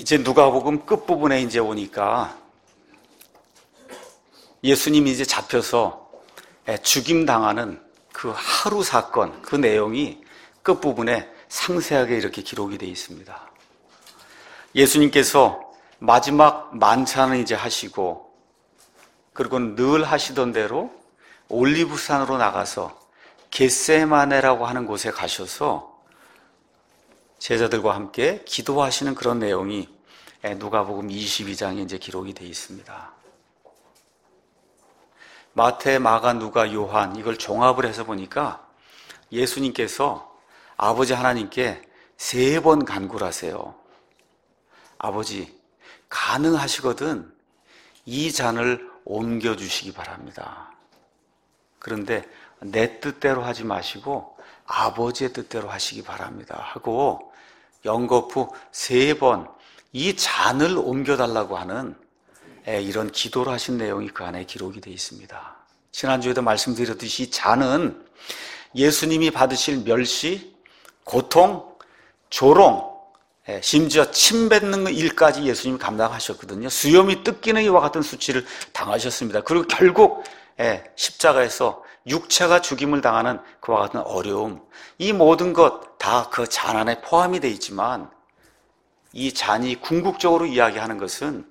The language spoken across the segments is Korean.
이제 누가복음 끝부분에 이제 오니까 예수님이 이제 잡혀서 죽임당하는 그 하루 사건, 그 내용이 끝부분에 상세하게 이렇게 기록이 되어 있습니다. 예수님께서 마지막 만찬을 이제 하시고, 그리고 늘 하시던 대로 올리브산으로 나가서 겟세마네라고 하는 곳에 가셔서 제자들과 함께 기도하시는 그런 내용이 누가복음 22장에 이제 기록이 되어 있습니다. 마태, 마가, 누가, 요한 이걸 종합을 해서 보니까 예수님께서 아버지 하나님께 3번 간구를 하세요. 아버지, 가능하시거든 이 잔을 옮겨주시기 바랍니다. 그런데 내 뜻대로 하지 마시고 아버지의 뜻대로 하시기 바랍니다 하고 연거푸 3번 이 잔을 옮겨달라고 하는 이런 기도를 하신 내용이 그 안에 기록이 되어 있습니다. 지난주에도 말씀드렸듯이 잔은 예수님이 받으실 멸시, 고통, 조롱, 심지어 침 뱉는 일까지 예수님이 감당하셨거든요. 수염이 뜯기는 이와 같은 수치를 당하셨습니다. 그리고 결국 십자가에서 육체가 죽임을 당하는 그와 같은 어려움, 이 모든 것 다 그 잔 안에 포함이 되어 있지만 이 잔이 궁극적으로 이야기하는 것은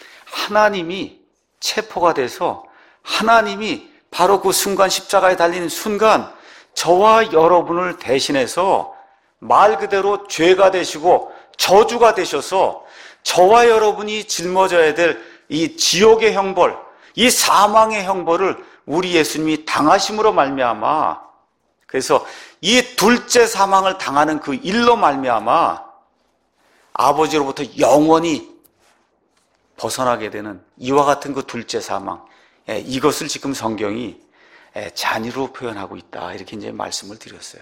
하나님이 체포가 돼서 하나님이 바로 그 순간 십자가에 달리는 순간 저와 여러분을 대신해서 말 그대로 죄가 되시고 저주가 되셔서 저와 여러분이 짊어져야 될 이 지옥의 형벌, 이 사망의 형벌을 우리 예수님이 당하심으로 말미암아, 그래서 이 둘째 사망을 당하는 그 일로 말미암아 아버지로부터 영원히 벗어나게 되는 이와 같은 그 둘째 사망, 이것을 지금 성경이 잔이로 표현하고 있다, 이렇게 이제 말씀을 드렸어요.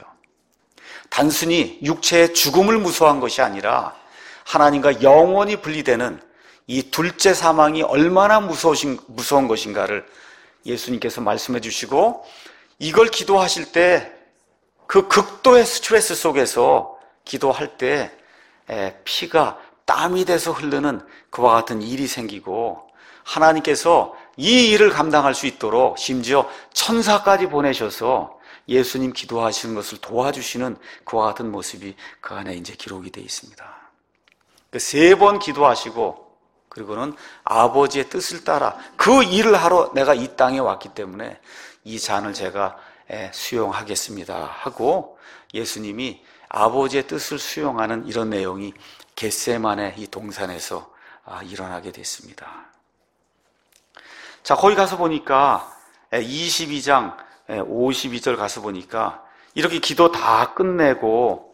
단순히 육체의 죽음을 무서워한 것이 아니라 하나님과 영원히 분리되는 이 둘째 사망이 얼마나 무서운 것인가를 예수님께서 말씀해 주시고, 이걸 기도하실 때 그 극도의 스트레스 속에서 기도할 때 피가 땀이 돼서 흐르는 그와 같은 일이 생기고, 하나님께서 이 일을 감당할 수 있도록 심지어 천사까지 보내셔서 예수님 기도하시는 것을 도와주시는 그와 같은 모습이 그 안에 이제 기록이 되어 있습니다. 3번 기도하시고, 그리고는 아버지의 뜻을 따라 그 일을 하러 내가 이 땅에 왔기 때문에 이 잔을 제가 수용하겠습니다 하고 예수님이 아버지의 뜻을 수용하는 이런 내용이 겟세마네 이 동산에서 일어나게 됐습니다. 자, 거기 가서 보니까 22장 52절 가서 보니까 이렇게 기도 다 끝내고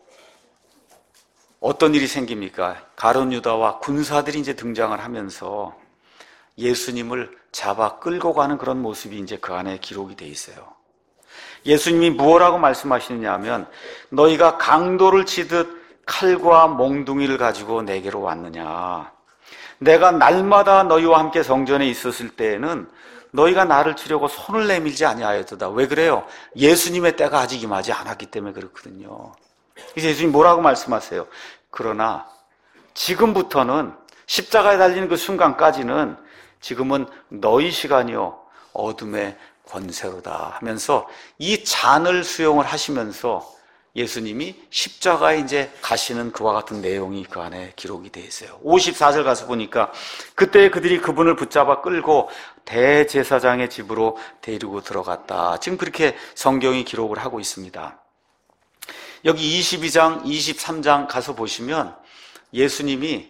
어떤 일이 생깁니까? 가룟 유다와 군사들이 이제 등장을 하면서 예수님을 잡아 끌고 가는 그런 모습이 이제 그 안에 기록이 돼 있어요. 예수님이 무엇라고 말씀하시느냐 하면, 너희가 강도를 치듯 칼과 몽둥이를 가지고 내게로 왔느냐. 내가 날마다 너희와 함께 성전에 있었을 때에는 너희가 나를 치려고 손을 내밀지 아니하였도다. 왜 그래요? 예수님의 때가 아직 임하지 않았기 때문에 그렇거든요. 그래서 예수님 뭐라고 말씀하세요? 그러나 지금부터는 십자가에 달리는 그 순간까지는 지금은 너희 시간이요 어둠의 권세로다 하면서 이 잔을 수용을 하시면서 예수님이 십자가에 이제 가시는 그와 같은 내용이 그 안에 기록이 되어 있어요. 54절 가서 보니까 그때 그들이 그분을 붙잡아 끌고 대제사장의 집으로 데리고 들어갔다. 지금 그렇게 성경이 기록을 하고 있습니다. 여기 22장, 23장 가서 보시면 예수님이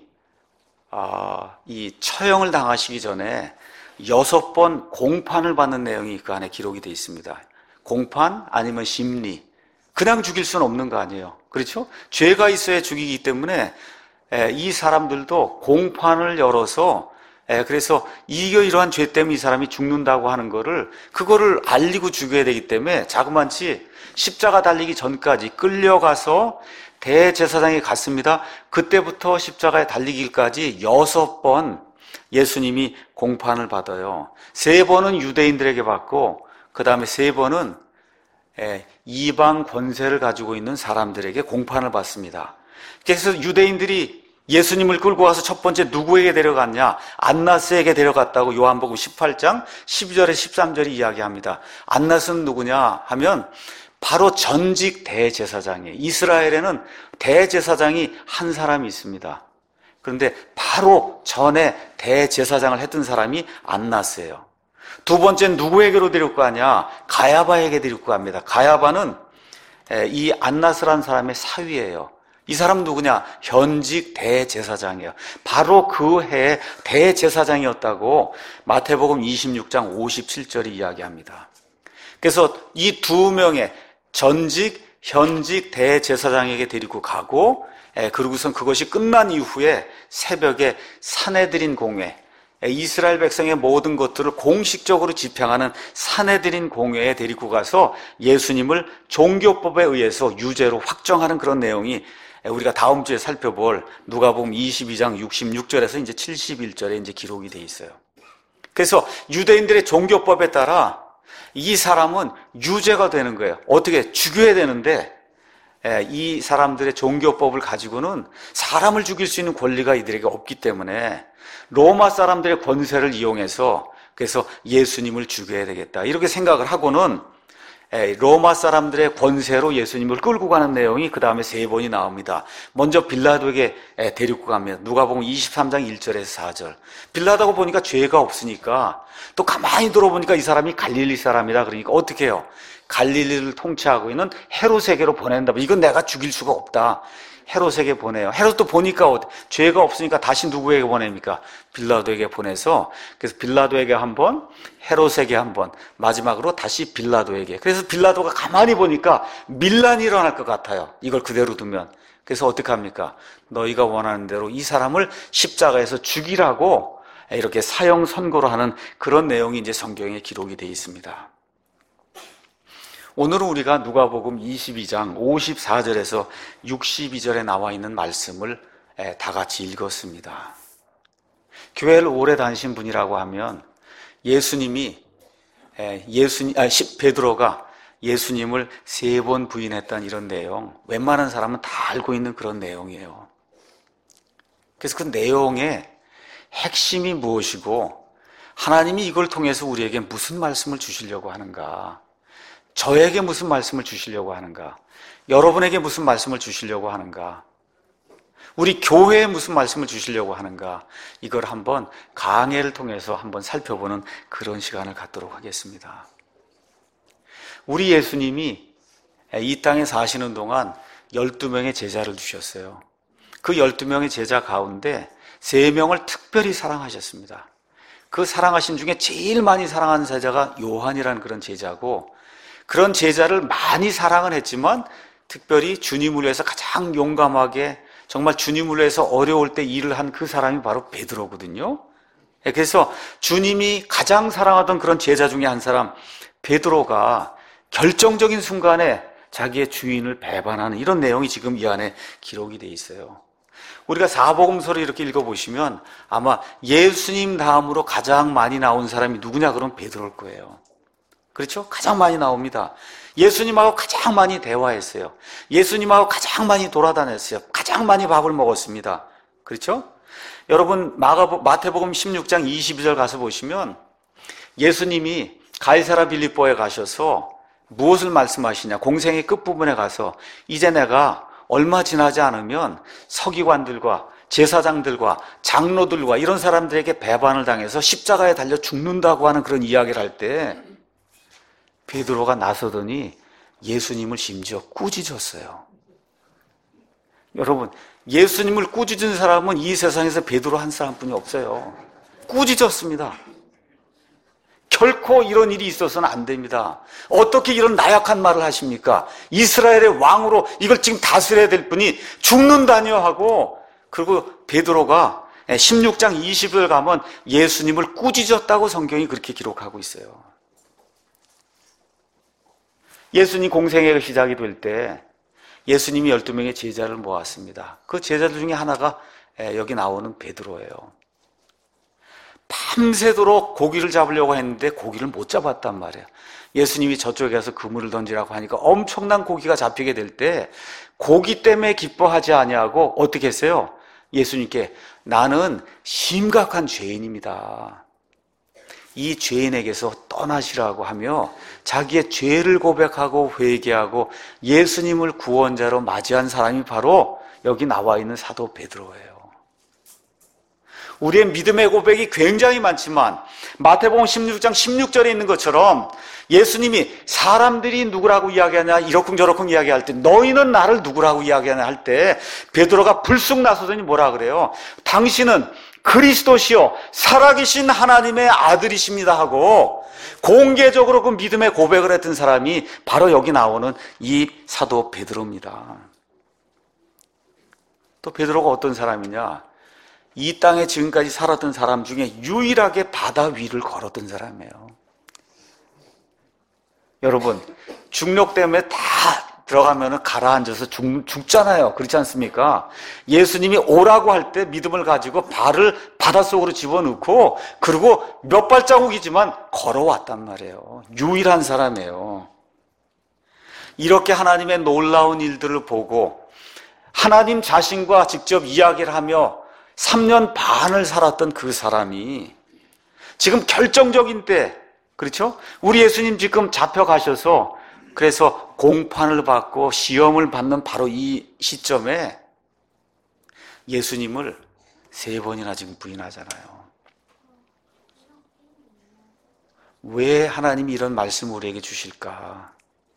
이 처형을 당하시기 전에 6번 공판을 받는 내용이 그 안에 기록이 되어 있습니다. 공판 아니면 심리. 그냥 죽일 수는 없는 거 아니에요. 그렇죠? 죄가 있어야 죽이기 때문에 이 사람들도 공판을 열어서 그래서 이러한 죄 때문에 이 사람이 죽는다고 하는 그거를 알리고 죽여야 되기 때문에 자그마치 십자가 달리기 전까지 끌려가서 대제사장에 갔습니다. 그때부터 십자가에 달리기까지 6번 예수님이 공판을 받아요. 3번은 유대인들에게 받고 그 다음에 3번은 이방 권세를 가지고 있는 사람들에게 공판을 받습니다. 그래서 유대인들이 예수님을 끌고 와서 첫 번째 누구에게 데려갔냐? 안나스에게 데려갔다고 요한복음 18장 12절에 13절이 이야기합니다. 안나스는 누구냐 하면 바로 전직 대제사장이에요. 이스라엘에는 대제사장이 한 사람이 있습니다. 그런데 바로 전에 대제사장을 했던 사람이 안나스예요. 두 번째는 누구에게로 데리고 가냐? 가야바에게 데리고 갑니다. 가야바는 이 안나스라는 사람의 사위예요. 이 사람은 누구냐? 현직 대제사장이에요. 바로 그 해에 대제사장이었다고 마태복음 26장 57절이 이야기합니다. 그래서 이 두 명의 전직, 현직 대제사장에게 데리고 가고, 그리고선 그것이 끝난 이후에 새벽에 사내들인 공회, 이스라엘 백성의 모든 것들을 공식적으로 집행하는 사내들인 공회에 데리고 가서 예수님을 종교법에 의해서 유죄로 확정하는 그런 내용이 우리가 다음 주에 살펴볼 누가복음 22장 66절에서 이제 71절에 이제 기록이 돼 있어요. 그래서 유대인들의 종교법에 따라 이 사람은 유죄가 되는 거예요. 어떻게 죽여야 되는데 이 사람들의 종교법을 가지고는 사람을 죽일 수 있는 권리가 이들에게 없기 때문에 로마 사람들의 권세를 이용해서 그래서 예수님을 죽여야 되겠다 이렇게 생각을 하고는 로마 사람들의 권세로 예수님을 끌고 가는 내용이 그 다음에 세 번이 나옵니다. 먼저 빌라도에게 데리고 갑니다. 누가복음 23장 1절에서 4절. 빌라도가 보니까 죄가 없으니까 또 가만히 들어보니까 이 사람이 갈릴리 사람이다. 그러니까 어떻게 해요? 갈릴리를 통치하고 있는 헤롯에게로 보낸다. 이건 내가 죽일 수가 없다. 헤롯에게 보내요. 헤롯도 보니까 죄가 없으니까 다시 누구에게 보냅니까? 빌라도에게 보내서 그래서 빌라도에게 한 번, 헤롯에게 한 번, 마지막으로 다시 빌라도에게. 그래서 빌라도가 가만히 보니까 밀란이 일어날 것 같아요. 이걸 그대로 두면. 그래서 어떻게 합니까? 너희가 원하는 대로 이 사람을 십자가에서 죽이라고 이렇게 사형 선고를 하는 그런 내용이 이제 성경에 기록이 되어 있습니다. 오늘은 우리가 누가복음 22장 54절에서 62절에 나와 있는 말씀을 다 같이 읽었습니다. 교회를 오래 다니신 분이라고 하면 베드로가 예수님을 3번 부인했던 이런 내용, 웬만한 사람은 다 알고 있는 그런 내용이에요. 그래서 그 내용의 핵심이 무엇이고 하나님이 이걸 통해서 우리에게 무슨 말씀을 주시려고 하는가, 저에게 무슨 말씀을 주시려고 하는가, 여러분에게 무슨 말씀을 주시려고 하는가, 우리 교회에 무슨 말씀을 주시려고 하는가, 이걸 한번 강해를 통해서 한번 살펴보는 그런 시간을 갖도록 하겠습니다. 우리 예수님이 이 땅에 사시는 동안 12명의 제자를 주셨어요. 그 12명의 제자 가운데 3명을 특별히 사랑하셨습니다. 그 사랑하신 중에 제일 많이 사랑하는 제자가 요한이라는 그런 제자고, 그런 제자를 많이 사랑은 했지만 특별히 주님을 위해서 가장 용감하게 정말 주님을 위해서 어려울 때 일을 한 그 사람이 바로 베드로거든요. 그래서 주님이 가장 사랑하던 그런 제자 중에 한 사람 베드로가 결정적인 순간에 자기의 주인을 배반하는 이런 내용이 지금 이 안에 기록이 돼 있어요. 우리가 사복음서를 이렇게 읽어보시면 아마 예수님 다음으로 가장 많이 나온 사람이 누구냐 그러면 베드로일 거예요. 그렇죠? 가장 많이 나옵니다. 예수님하고 가장 많이 대화했어요. 예수님하고 가장 많이 돌아다녔어요. 가장 많이 밥을 먹었습니다. 그렇죠? 여러분 마태복음 16장 22절 가서 보시면 예수님이 가이사랴 빌립보에 가셔서 무엇을 말씀하시냐, 공생의 끝부분에 가서 이제 내가 얼마 지나지 않으면 서기관들과 제사장들과 장로들과 이런 사람들에게 배반을 당해서 십자가에 달려 죽는다고 하는 그런 이야기를 할 때 베드로가 나서더니 예수님을 심지어 꾸짖었어요. 여러분, 예수님을 꾸짖은 사람은 이 세상에서 베드로 한 사람뿐이 없어요. 꾸짖었습니다. 결코 이런 일이 있어서는 안 됩니다. 어떻게 이런 나약한 말을 하십니까? 이스라엘의 왕으로 이걸 지금 다스려야 될 분이 죽는다뇨 하고, 그리고 베드로가 16장 20절 가면 예수님을 꾸짖었다고 성경이 그렇게 기록하고 있어요. 예수님 공생애가 시작이 될 때 예수님이 12명의 제자를 모았습니다. 그 제자들 중에 하나가 여기 나오는 베드로예요. 밤새도록 고기를 잡으려고 했는데 고기를 못 잡았단 말이에요. 예수님이 저쪽에 가서 그물을 던지라고 하니까 엄청난 고기가 잡히게 될 때 고기 때문에 기뻐하지 아니하고 어떻게 했어요? 예수님께 나는 심각한 죄인입니다. 이 죄인에게서 떠나시라고 하며 자기의 죄를 고백하고 회개하고 예수님을 구원자로 맞이한 사람이 바로 여기 나와 있는 사도 베드로예요. 우리의 믿음의 고백이 굉장히 많지만 마태복음 16장 16절에 있는 것처럼 예수님이 사람들이 누구라고 이야기하냐 이러쿵저러쿵 이야기할 때 너희는 나를 누구라고 이야기하냐 할 때 베드로가 불쑥 나서더니 뭐라 그래요? 당신은 그리스도시요 살아계신 하나님의 아들이십니다 하고 공개적으로 그 믿음의 고백을 했던 사람이 바로 여기 나오는 이 사도 베드로입니다. 또 베드로가 어떤 사람이냐? 이 땅에 지금까지 살았던 사람 중에 유일하게 바다 위를 걸었던 사람이에요. 여러분, 중력 때문에 다 들어가면 가라앉아서 죽잖아요. 그렇지 않습니까? 예수님이 오라고 할 때 믿음을 가지고 발을 바닷속으로 집어넣고 그리고 몇 발자국이지만 걸어왔단 말이에요. 유일한 사람이에요. 이렇게 하나님의 놀라운 일들을 보고 하나님 자신과 직접 이야기를 하며 3년 반을 살았던 그 사람이 지금 결정적인 때, 그렇죠? 우리 예수님 지금 잡혀가셔서 그래서 공판을 받고 시험을 받는 바로 이 시점에 예수님을 3번이나 지금 부인하잖아요. 왜 하나님이 이런 말씀을 우리에게 주실까?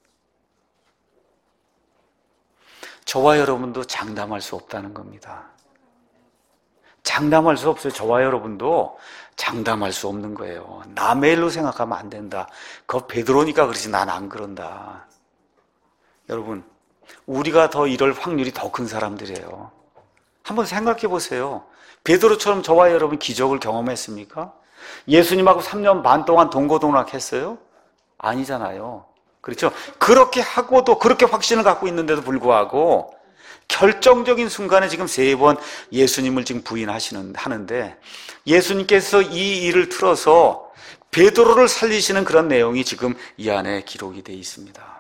저와 여러분도 장담할 수 없다는 겁니다. 장담할 수 없어요. 저와 여러분도 장담할 수 없는 거예요. 남의 일로 생각하면 안 된다. 그거 베드로니까 그러지 난 안 그런다. 여러분, 우리가 더 이럴 확률이 더 큰 사람들이에요. 한번 생각해 보세요. 베드로처럼 저와 여러분 기적을 경험했습니까? 예수님하고 3년 반 동안 동고동락했어요? 아니잖아요. 그렇죠? 그렇게 하고도 그렇게 확신을 갖고 있는데도 불구하고 결정적인 순간에 지금 3번 예수님을 지금 하는데 예수님께서 이 일을 틀어서 베드로를 살리시는 그런 내용이 지금 이 안에 기록이 되어 있습니다.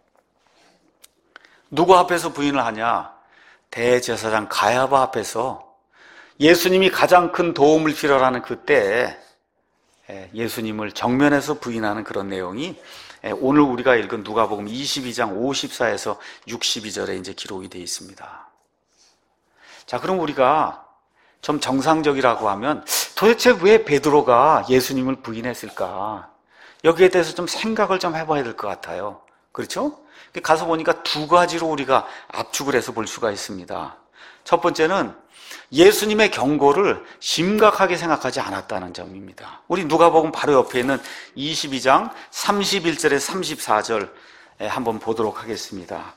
누구 앞에서 부인을 하냐? 대제사장 가야바 앞에서 예수님이 가장 큰 도움을 필요로 그때 예수님을 정면에서 부인하는 그런 내용이 오늘 우리가 읽은 누가복음 22장 54에서 62절에 이제 기록이 되어 있습니다. 자, 그럼 우리가 좀 정상적이라고 하면 도대체 왜 베드로가 예수님을 부인했을까? 여기에 대해서 좀 생각을 좀 해봐야 될 것 같아요. 그렇죠? 가서 보니까 2가지로 우리가 압축을 해서 볼 수가 있습니다. 첫 번째는 예수님의 경고를 심각하게 생각하지 않았다는 점입니다. 우리 누가복음 바로 옆에 있는 22장 31절에 34절 한번 보도록 하겠습니다.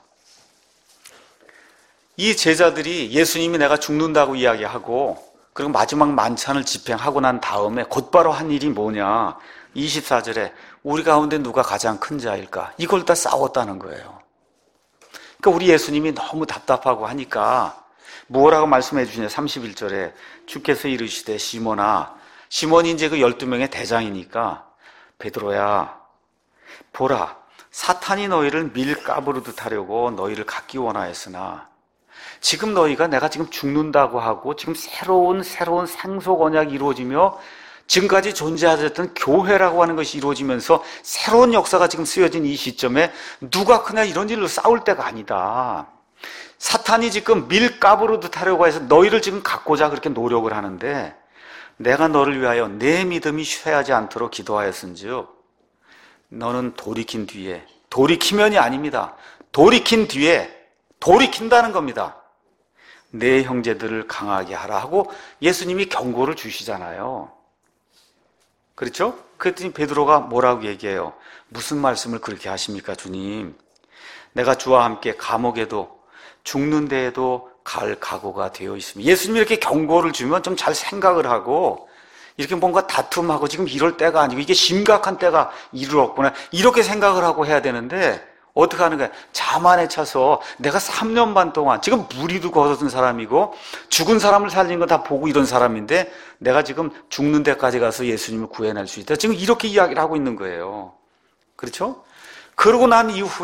이 제자들이 예수님이 내가 죽는다고 이야기하고 그리고 마지막 만찬을 집행하고 난 다음에 곧바로 한 일이 뭐냐? 24절에 우리 가운데 누가 가장 큰 자일까? 이걸 다 싸웠다는 거예요. 그러니까 우리 예수님이 너무 답답하고 하니까 뭐라고 말씀해 주시냐? 31절에 주께서 이르시되 시몬아, 시몬이 이제 그 12명의 대장이니까 베드로야, 보라, 사탄이 너희를 밀가부르듯 하려고 너희를 갖기 원하였으나 지금 너희가 내가 지금 죽는다고 하고 지금 새로운 생속 언약이 이루어지며 지금까지 존재하셨던 교회라고 하는 것이 이루어지면서 새로운 역사가 지금 쓰여진 이 시점에 누가 크냐 이런 일로 싸울 때가 아니다. 사탄이 지금 밀가부르듯 하려고 해서 너희를 지금 갖고자 그렇게 노력을 하는데 내가 너를 위하여 내 믿음이 쇠하지 않도록 기도하였은즉 너는 돌이킨 뒤에, 돌이키면이 아닙니다. 돌이킨 뒤에, 돌이킨다는 겁니다. 내 형제들을 강하게 하라 하고 예수님이 경고를 주시잖아요. 그렇죠? 그랬더니 베드로가 뭐라고 얘기해요? 무슨 말씀을 그렇게 하십니까, 주님? 내가 주와 함께 감옥에도 죽는 데에도 갈 각오가 되어 있습니다. 예수님이 이렇게 경고를 주면 좀 잘 생각을 하고 이렇게 뭔가 다툼하고 지금 이럴 때가 아니고 이게 심각한 때가 이르렀구나 이렇게 생각을 하고 해야 되는데 어떻게 하는 거야? 자만에 차서 내가 3년 반 동안 지금 무리도 거둔 사람이고 죽은 사람을 살린 거 다 보고 이런 사람인데 내가 지금 죽는 데까지 가서 예수님을 구해낼 수 있다. 지금 이렇게 이야기를 하고 있는 거예요. 그렇죠? 그러고 난 이후에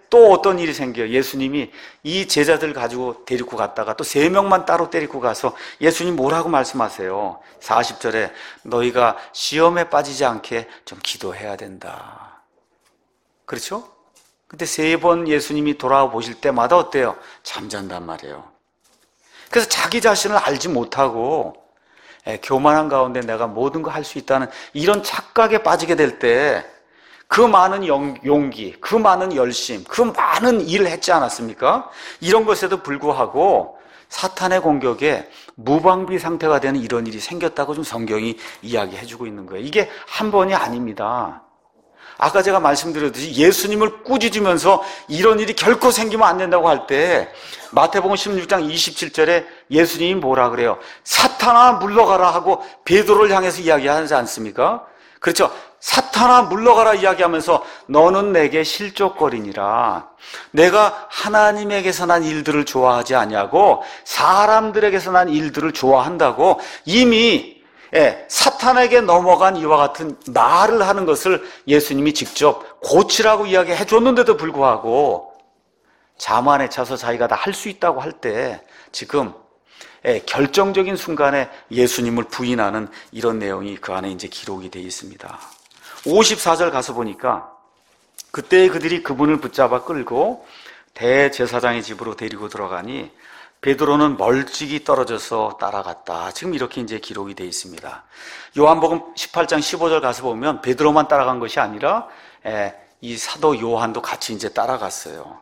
또 어떤 일이 생겨요. 예수님이 이 제자들 가지고 데리고 갔다가 또 3명만 따로 데리고 가서 예수님 뭐라고 말씀하세요? 40절에 너희가 시험에 빠지지 않게 좀 기도해야 된다. 그렇죠? 근데 3번 예수님이 돌아와 보실 때마다 어때요? 잠잔단 말이에요. 그래서 자기 자신을 알지 못하고 교만한 가운데 내가 모든 거 할 수 있다는 이런 착각에 빠지게 될 때 그 많은 용기, 그 많은 열심, 그 많은 일을 했지 않았습니까? 이런 것에도 불구하고 사탄의 공격에 무방비 상태가 되는 이런 일이 생겼다고 좀 성경이 이야기해주고 있는 거예요. 이게 한 번이 아닙니다. 아까 제가 말씀드렸듯이 예수님을 꾸짖으면서 이런 일이 결코 생기면 안 된다고 할 때 마태복음 16장 27절에 예수님이 뭐라 그래요? 사탄아 물러가라 하고 베드로를 향해서 이야기하지 않습니까? 그렇죠? 사탄아 물러가라 이야기하면서 너는 내게 실족거리니라. 내가 하나님에게서 난 일들을 좋아하지 아니하고 사람들에게서 난 일들을 좋아한다고 이미 사탄에게 넘어간 이와 같은 말을 하는 것을 예수님이 직접 고치라고 이야기해 줬는데도 불구하고 자만에 차서 자기가 다 할 수 있다고 할 때 지금 결정적인 순간에 예수님을 부인하는 이런 내용이 그 안에 이제 기록이 되어 있습니다. 54절 가서 보니까 그때 그들이 그분을 붙잡아 끌고 대제사장의 집으로 데리고 들어가니 베드로는 멀찍이 떨어져서 따라갔다. 지금 이렇게 이제 기록이 되어 있습니다. 요한복음 18장 15절 가서 보면 베드로만 따라간 것이 아니라 이 사도 요한도 같이 이제 따라갔어요.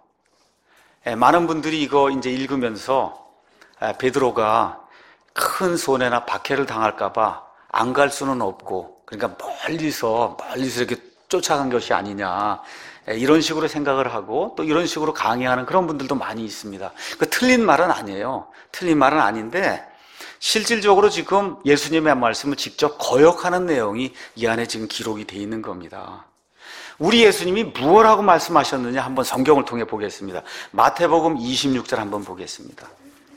많은 분들이 이거 이제 읽으면서 베드로가 큰 손해나 박해를 당할까봐 안 갈 수는 없고, 그러니까 멀리서 이렇게 쫓아간 것이 아니냐, 이런 식으로 생각을 하고 또 이런 식으로 강의하는 그런 분들도 많이 있습니다. 그 틀린 말은 아니에요. 틀린 말은 아닌데 실질적으로 지금 예수님의 말씀을 직접 거역하는 내용이 이 안에 지금 기록이 되어 있는 겁니다. 우리 예수님이 무엇라고 말씀하셨느냐 한번 성경을 통해 보겠습니다. 마태복음 26절 한번 보겠습니다.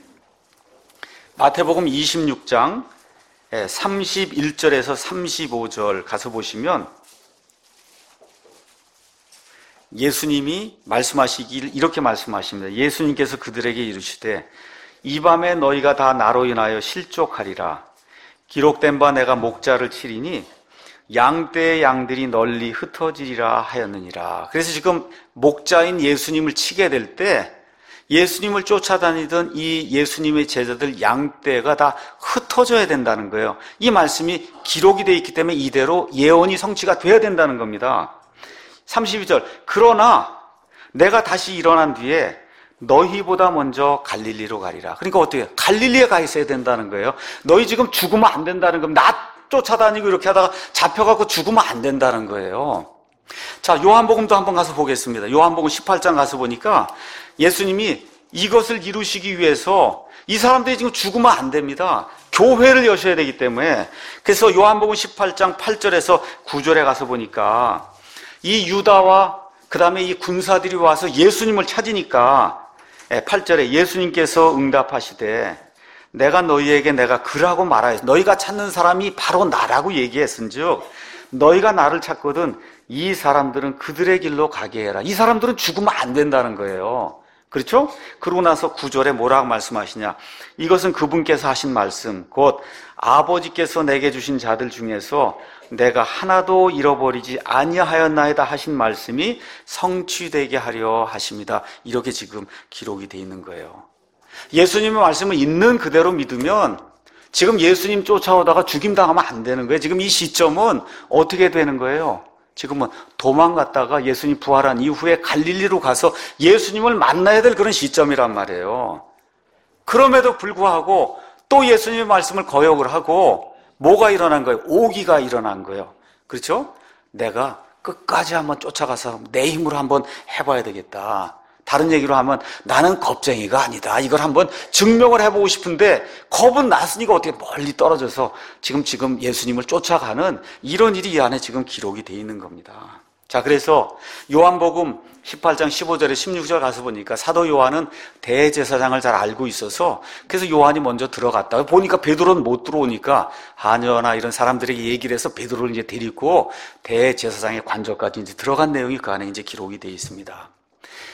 마태복음 26장 31절에서 35절 가서 보시면 예수님이 말씀하시길 이렇게 말씀하십니다. 예수님께서 그들에게 이르시되 이 밤에 너희가 다 나로 인하여 실족하리라. 기록된 바 내가 목자를 치리니 양떼의 양들이 널리 흩어지리라 하였느니라. 그래서 지금 목자인 예수님을 치게 될 때 예수님을 쫓아다니던 이 예수님의 제자들 양떼가 다 흩어져야 된다는 거예요. 이 말씀이 기록이 되어 있기 때문에 이대로 예언이 성취가 돼야 된다는 겁니다. 32절 그러나 내가 다시 일어난 뒤에 너희보다 먼저 갈릴리로 가리라. 그러니까 어떻게 해요? 갈릴리에 가 있어야 된다는 거예요. 너희 지금 죽으면 안 된다는 겁니다. 나 쫓아다니고 이렇게 하다가 잡혀갖고 죽으면 안 된다는 거예요. 자, 요한복음도 한번 가서 보겠습니다. 요한복음 18장 가서 보니까 예수님이 이것을 이루시기 위해서 이 사람들이 지금 죽으면 안 됩니다. 교회를 여셔야 되기 때문에. 그래서 요한복음 18장 8절에서 9절에 가서 보니까 이 유다와 그 다음에 이 군사들이 와서 예수님을 찾으니까 8절에 예수님께서 응답하시되 내가 너희에게 내가 그라고 말하였어. 너희가 찾는 사람이 바로 나라고 얘기했은즉 너희가 나를 찾거든 이 사람들은 그들의 길로 가게 해라. 이 사람들은 죽으면 안 된다는 거예요. 그렇죠? 그러고 나서 9절에 뭐라고 말씀하시냐. 이것은 그분께서 하신 말씀 곧 아버지께서 내게 주신 자들 중에서 내가 하나도 잃어버리지 아니하였나이다 하신 말씀이 성취되게 하려 하십니다. 이렇게 지금 기록이 되어 있는 거예요. 예수님의 말씀을 있는 그대로 믿으면 지금 예수님 쫓아오다가 죽임당하면 안 되는 거예요. 지금 이 시점은 어떻게 되는 거예요? 지금은 도망갔다가 예수님 부활한 이후에 갈릴리로 가서 예수님을 만나야 될 그런 시점이란 말이에요. 그럼에도 불구하고 또 예수님의 말씀을 거역을 하고 뭐가 일어난 거예요? 오기가 일어난 거예요. 그렇죠? 내가 끝까지 한번 쫓아가서 내 힘으로 한번 해봐야 되겠다. 다른 얘기로 하면 나는 겁쟁이가 아니다. 이걸 한번 증명을 해보고 싶은데 겁은 났으니까 어떻게 멀리 떨어져서 지금 예수님을 쫓아가는 이런 일이 이 안에 지금 기록이 되어 있는 겁니다. 자, 그래서 요한복음 18장 15절에 16절 가서 보니까 사도 요한은 대제사장을 잘 알고 있어서 그래서 요한이 먼저 들어갔다. 보니까 베드로는 못 들어오니까 하녀나 이런 사람들에게 얘기를 해서 베드로를 이제 데리고 대제사장의 관저까지 이제 들어간 내용이 그 안에 이제 기록이 되어 있습니다.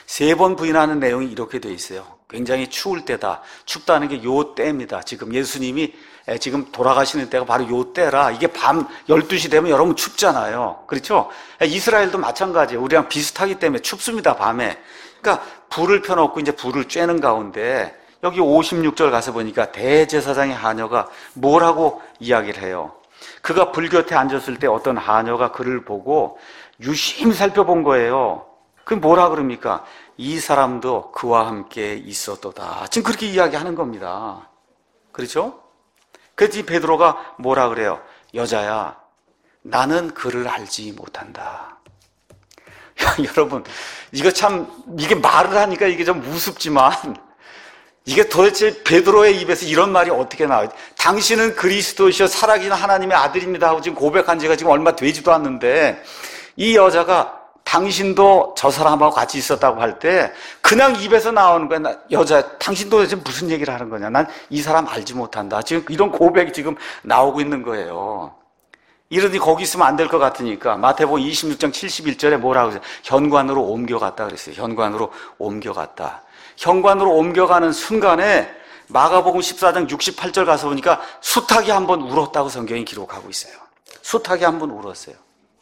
3번 부인하는 내용이 이렇게 돼 있어요. 굉장히 추울 때다. 춥다는 게 요 때입니다. 지금 예수님이 지금 돌아가시는 때가 바로 요 때라. 이게 밤 12시 되면 여러분 춥잖아요. 그렇죠? 이스라엘도 마찬가지예요. 우리랑 비슷하기 때문에 춥습니다, 밤에. 그러니까 불을 펴놓고 이제 불을 쬐는 가운데 여기 56절 가서 보니까 대제사장의 하녀가 뭐라고 이야기를 해요. 그가 불 곁에 앉았을 때 어떤 하녀가 그를 보고 유심히 살펴본 거예요. 그 뭐라 그럽니까? 이 사람도 그와 함께 있었도다. 지금 그렇게 이야기하는 겁니다. 그렇죠? 그래서 베드로가 뭐라 그래요? 여자야, 나는 그를 알지 못한다. 여러분, 이게 말을 하니까 이게 좀 우습지만, 이게 도대체 베드로의 입에서 이런 말이 어떻게 나와요? 당신은 그리스도이셔 살아계신 하나님의 아들입니다 하고 지금 고백한 지가 지금 얼마 되지도 않는데, 이 여자가 당신도 저 사람하고 같이 있었다고 할 때 그냥 입에서 나오는 거야. 여자, 당신도 도대체 무슨 얘기를 하는 거냐? 난 이 사람 알지 못한다. 지금 이런 고백이 지금 나오고 있는 거예요. 이러니 거기 있으면 안 될 것 같으니까 마태복음 26장 71절에 뭐라고 그랬어요? 현관으로 옮겨갔다 그랬어요. 현관으로 옮겨갔다. 현관으로 옮겨가는 순간에 마가복음 14장 68절 가서 보니까 수탉이 한번 울었다고 성경이 기록하고 있어요. 수탉이 한번 울었어요.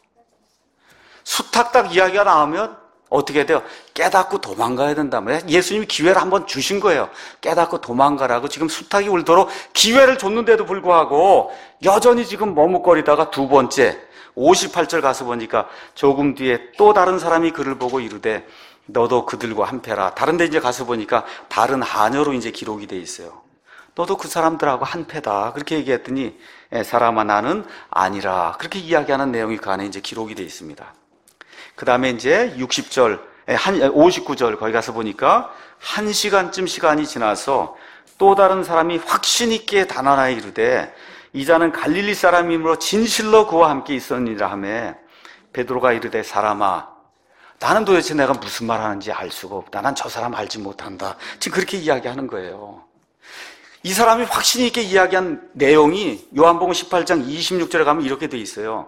수탉 딱 이야기가 나오면 어떻게 돼요? 깨닫고 도망가야 된단 말이에요. 예수님이 기회를 한번 주신 거예요. 깨닫고 도망가라고. 지금 수탉이 울도록 기회를 줬는데도 불구하고 여전히 지금 머뭇거리다가 두 번째 58절 가서 보니까 조금 뒤에 또 다른 사람이 그를 보고 이르되 너도 그들과 한패라. 다른 데 이제 가서 보니까 다른 하녀로 이제 기록이 돼 있어요. 너도 그 사람들하고 한패다. 그렇게 얘기했더니 사람아 나는 아니라. 그렇게 이야기하는 내용이 그 안에 이제 기록이 돼 있습니다. 그 다음에 이제 59절 거기 가서 보니까 1시간쯤 시간이 지나서 또 다른 사람이 확신 있게 단언하여 이르되 이자는 갈릴리 사람이므로 진실로 그와 함께 있었느니라 하며 베드로가 이르되 사람아 나는 도대체 내가 무슨 말 하는지 알 수가 없다. 난 저 사람 알지 못한다. 지금 그렇게 이야기하는 거예요. 이 사람이 확신 있게 이야기한 내용이 요한복음 18장 26절에 가면 이렇게 돼 있어요.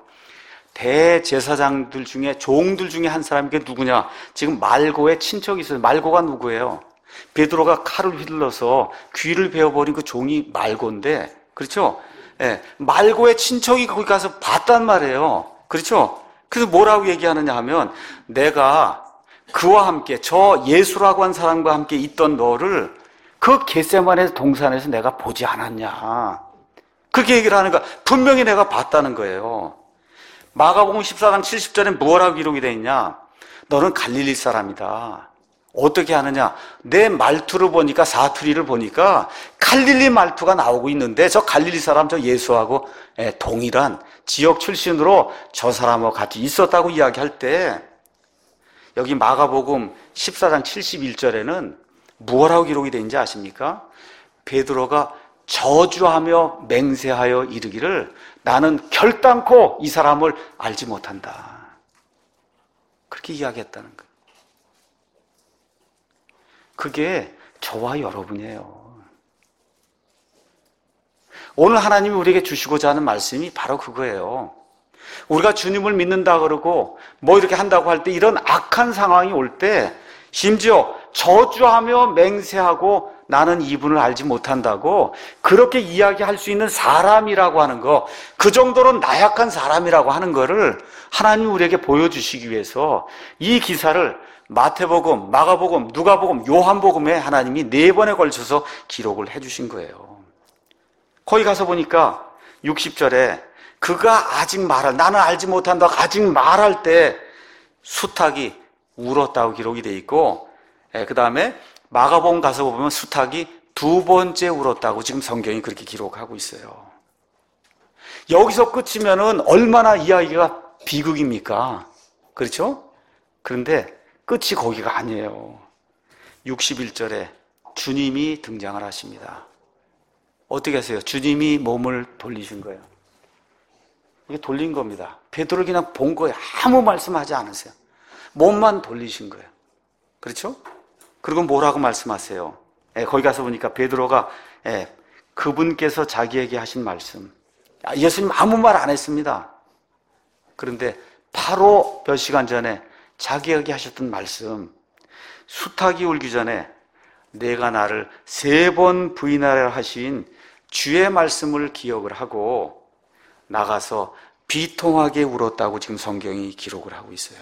대제사장들 중에 종들 중에 한 사람이 그게 누구냐? 지금 말고의 친척이 있어요. 말고가 누구예요? 베드로가 칼을 휘둘러서 귀를 베어버린 그 종이 말고인데, 그렇죠? 예, 말고의 친척이 거기 가서 봤단 말이에요. 그렇죠? 그래서 뭐라고 얘기하느냐 하면 내가 그와 함께 저 예수라고 한 사람과 함께 있던 너를 그 겟세마네 동산에서 내가 보지 않았냐? 그렇게 얘기를 하는 거야. 분명히 내가 봤다는 거예요. 마가복음 14장 70절에 뭐라고 기록이 되어 있냐? 너는 갈릴리 사람이다. 어떻게 하느냐? 내 말투를 보니까 사투리를 보니까 갈릴리 말투가 나오고 있는데 저 갈릴리 사람 저 예수하고 동일한 지역 출신으로 저 사람하고 같이 있었다고 이야기할 때 여기 마가복음 14장 71절에는 뭐라고 기록이 되는지 아십니까? 베드로가 저주하며 맹세하여 이르기를 나는 결단코 이 사람을 알지 못한다. 그렇게 이야기했다는 거예요. 그게 저와 여러분이에요. 오늘 하나님이 우리에게 주시고자 하는 말씀이 바로 그거예요. 우리가 주님을 믿는다 그러고 뭐 이렇게 한다고 할 때 이런 악한 상황이 올 때 심지어 저주하며 맹세하고 나는 이분을 알지 못한다고 그렇게 이야기할 수 있는 사람이라고 하는 거, 그 정도로 나약한 사람이라고 하는 거를 하나님이 우리에게 보여주시기 위해서 이 기사를 마태복음, 마가복음, 누가복음, 요한복음에 하나님이 4번에 걸쳐서 기록을 해주신 거예요. 거기 가서 보니까 60절에 그가 아직 나는 알지 못한다 아직 말할 때 수탉이 울었다고 기록이 돼 있고, 그 다음에 마가복음 가서 보면 수탉이 2번째 울었다고 지금 성경이 그렇게 기록하고 있어요. 여기서 끝이면은 얼마나 이야기가 비극입니까? 그렇죠? 그런데 끝이 거기가 아니에요. 61절에 주님이 등장을 하십니다. 어떻게 하세요? 주님이 몸을 돌리신 거예요. 이게 돌린 겁니다. 베드로를 그냥 본 거예요. 아무 말씀하지 않으세요. 몸만 돌리신 거예요. 그렇죠? 그리고 뭐라고 말씀하세요? 거기 가서 보니까 베드로가 그분께서 자기에게 하신 말씀, 예수님 아무 말 안 했습니다. 그런데 바로 몇 시간 전에 자기에게 하셨던 말씀, 수탉이 울기 전에 내가 나를 3번 부인하라 하신 주의 말씀을 기억을 하고 나가서 비통하게 울었다고 지금 성경이 기록을 하고 있어요.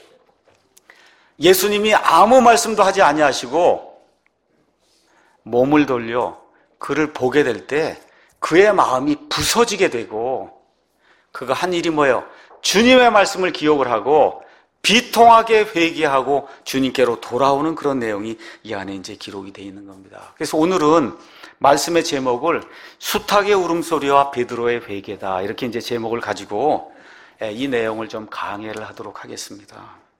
예수님이 아무 말씀도 하지 아니하시고 몸을 돌려 그를 보게 될 때 그의 마음이 부서지게 되고 그가 한 일이 뭐예요? 주님의 말씀을 기억을 하고 비통하게 회개하고 주님께로 돌아오는 그런 내용이 이 안에 이제 기록이 되어 있는 겁니다. 그래서 오늘은 말씀의 제목을 수탉의 울음소리와 베드로의 회개다, 이렇게 이제 제목을 가지고 이 내용을 좀 강해를 하도록 하겠습니다.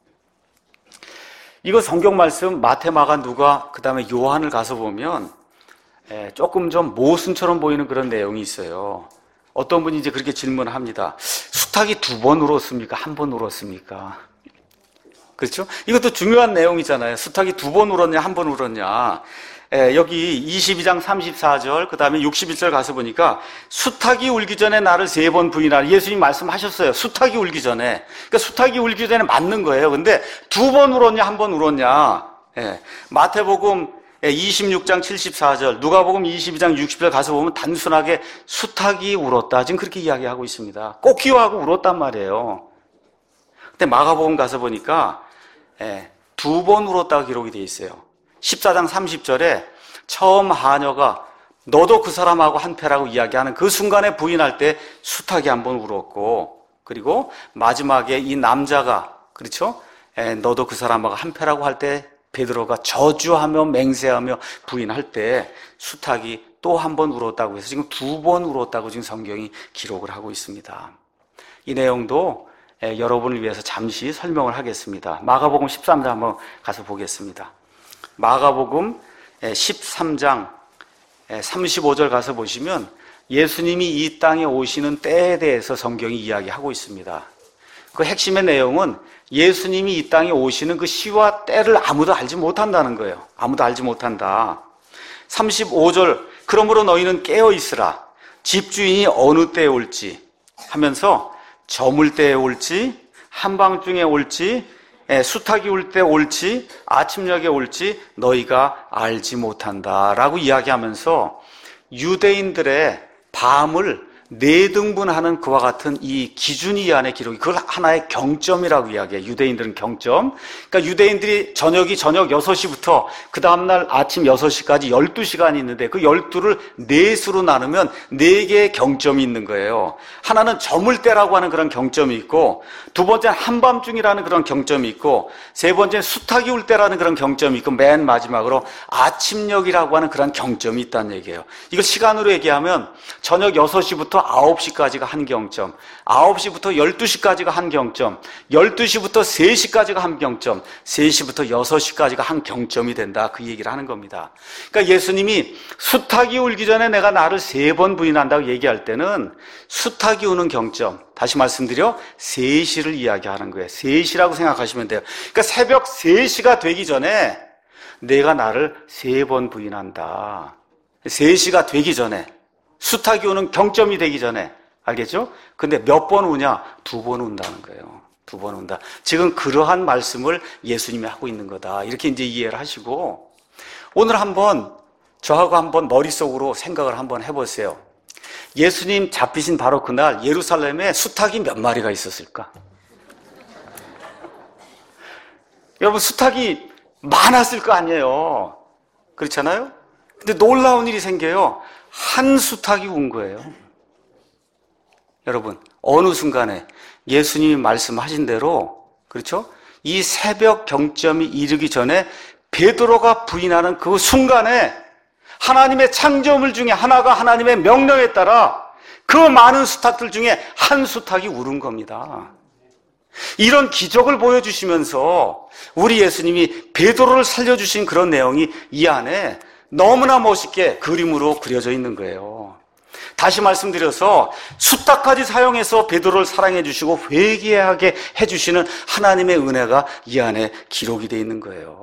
이거 성경 말씀 마태, 마가, 누가, 그 다음에 요한을 가서 보면 조금 좀 모순처럼 보이는 그런 내용이 있어요. 어떤 분이 이제 그렇게 질문을 합니다. 수탉이 2번 울었습니까? 1번 울었습니까? 그렇죠? 이것도 중요한 내용이잖아요. 수탉이 2번 울었냐, 1번 울었냐. 여기 22장 34절, 그 다음에 61절 가서 보니까 수탉이 울기 전에 나를 3번 부인하라. 예수님 말씀하셨어요. 수탉이 울기 전에. 그러니까 수탉이 울기 전에 맞는 거예요. 근데 2번 울었냐, 1번 울었냐. 마태복음 26장 74절, 누가복음 22장 60절 가서 보면 단순하게 수탉이 울었다, 지금 그렇게 이야기하고 있습니다. 꼭 기호하고 울었단 말이에요. 근데 마가복음 가서 보니까 2번 울었다고 기록이 되어 있어요. 14장 30절에 처음 하녀가 너도 그 사람하고 한패라고 이야기하는 그 순간에 부인할 때 수탉이 1번 울었고, 그리고 마지막에 이 남자가, 그렇죠? 너도 그 사람하고 한패라고 할 때 베드로가 저주하며 맹세하며 부인할 때 수탉이 또 1번 울었다고 해서 지금 2번 울었다고 지금 성경이 기록을 하고 있습니다. 이 내용도 여러분을 위해서 잠시 설명을 하겠습니다. 마가복음 13장 한번 가서 보겠습니다. 마가복음 13장 35절 가서 보시면 예수님이 이 땅에 오시는 때에 대해서 성경이 이야기하고 있습니다. 그 핵심의 내용은 예수님이 이 땅에 오시는 그 시와 때를 아무도 알지 못한다는 거예요. 아무도 알지 못한다. 35절, 그러므로 너희는 깨어 있으라. 집주인이 어느 때에 올지 하면서 저물 때에 올지, 한밤중에 올지, 수탉이 울 때 올지, 아침녘에 올지 너희가 알지 못한다라고 이야기하면서 유대인들의 밤을 4등분하는 그와 같은 이 기준이 이 안에 기록이, 그걸 하나의 경점이라고 이야기해요. 유대인들은 경점. 그러니까 유대인들이 저녁 6시부터 그 다음날 아침 6시까지 12시간이 있는데 그 12를 4수로 나누면 4개의 경점이 있는 거예요. 하나는 저물 때라고 하는 그런 경점이 있고, 두 번째는 한밤중이라는 그런 경점이 있고, 세 번째는 수탉이 울 때라는 그런 경점이 있고, 맨 마지막으로 아침녘이라고 하는 그런 경점이 있다는 얘기예요. 이걸 시간으로 얘기하면 저녁 6시부터 9시까지가 한 경점, 9시부터 12시까지가 한 경점, 12시부터 3시까지가 한 경점, 3시부터 6시까지가 한 경점이 된다, 그 얘기를 하는 겁니다. 그러니까 예수님이 수탉이 울기 전에 내가 나를 3번 부인한다고 얘기할 때는 수탉이 우는 경점, 다시 말씀드려 3시를 이야기하는 거예요. 3시라고 생각하시면 돼요. 그러니까 새벽 3시가 되기 전에 내가 나를 3번 부인한다. 3시가 되기 전에, 수탉이 오는 경점이 되기 전에, 알겠죠? 근데 몇 번 우냐? 2번 운다는 거예요. 2번 운다. 지금 그러한 말씀을 예수님이 하고 있는 거다, 이렇게 이제 이해를 하시고, 오늘 한번 저하고 한번 머릿속으로 생각을 한번 해보세요. 예수님 잡히신 바로 그날 예루살렘에 수탉이 몇 마리가 있었을까? 여러분, 수탉이 많았을 거 아니에요. 그렇잖아요? 근데 놀라운 일이 생겨요. 한 수탉이 운 거예요. 여러분, 어느 순간에 예수님이 말씀하신 대로, 그렇죠? 이 새벽 경점이 이르기 전에 베드로가 부인하는 그 순간에 하나님의 창조물 중에 하나가 하나님의 명령에 따라 그 많은 수탉들 중에 한 수탉이 울은 겁니다. 이런 기적을 보여주시면서 우리 예수님이 베드로를 살려주신 그런 내용이 이 안에 너무나 멋있게 그림으로 그려져 있는 거예요. 다시 말씀드려서 수탉까지 사용해서 베드로를 사랑해 주시고 회개하게 해주시는 하나님의 은혜가 이 안에 기록이 되어 있는 거예요.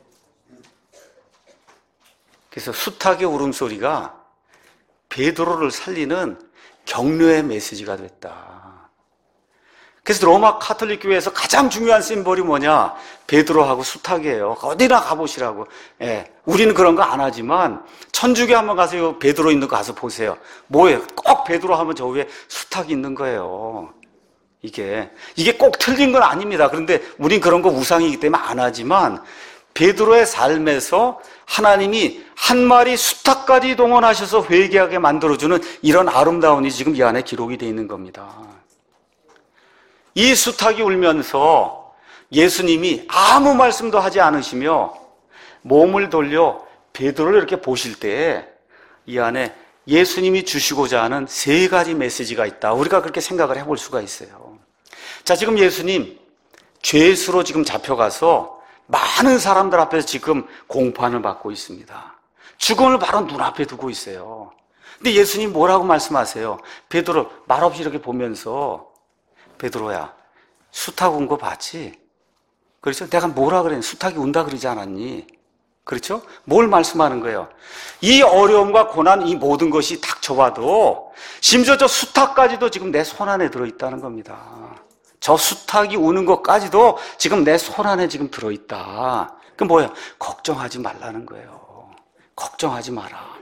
그래서 수탉의 울음소리가 베드로를 살리는 격려의 메시지가 됐다. 그래서 로마 카톨릭 교회에서 가장 중요한 심볼이 뭐냐? 베드로하고 수탉이에요. 어디나 가보시라고. 예, 우리는 그런 거 안 하지만 천주교 한번 가세요. 베드로 있는 거 가서 보세요. 뭐예요? 꼭 베드로 하면 저 위에 수탉이 있는 거예요. 이게 꼭 틀린 건 아닙니다. 그런데 우린 그런 거 우상이기 때문에 안 하지만 베드로의 삶에서 하나님이 한 마리 수탉까지 동원하셔서 회개하게 만들어주는 이런 아름다운 일이 지금 이 안에 기록이 되어 있는 겁니다. 이 수탉이 울면서 예수님이 아무 말씀도 하지 않으시며 몸을 돌려 베드로를 이렇게 보실 때 이 안에 예수님이 주시고자 하는 세 가지 메시지가 있다. 우리가 그렇게 생각을 해볼 수가 있어요. 자, 지금 예수님 죄수로 지금 잡혀가서 많은 사람들 앞에서 지금 공판을 받고 있습니다. 죽음을 바로 눈앞에 두고 있어요. 근데 예수님 뭐라고 말씀하세요? 베드로 말없이 이렇게 보면서 베드로야, 수탉 운 거 봤지? 그렇죠? 내가 뭐라 그랬니? 수탉이 운다 그러지 않았니? 그렇죠? 뭘 말씀하는 거예요? 이 어려움과 고난, 이 모든 것이 닥쳐와도 심지어 저 수탉까지도 지금 내 손 안에 들어있다는 겁니다. 저 수탉이 우는 것까지도 지금 내 손 안에 지금 들어있다. 그 뭐예요? 걱정하지 말라는 거예요. 걱정하지 마라.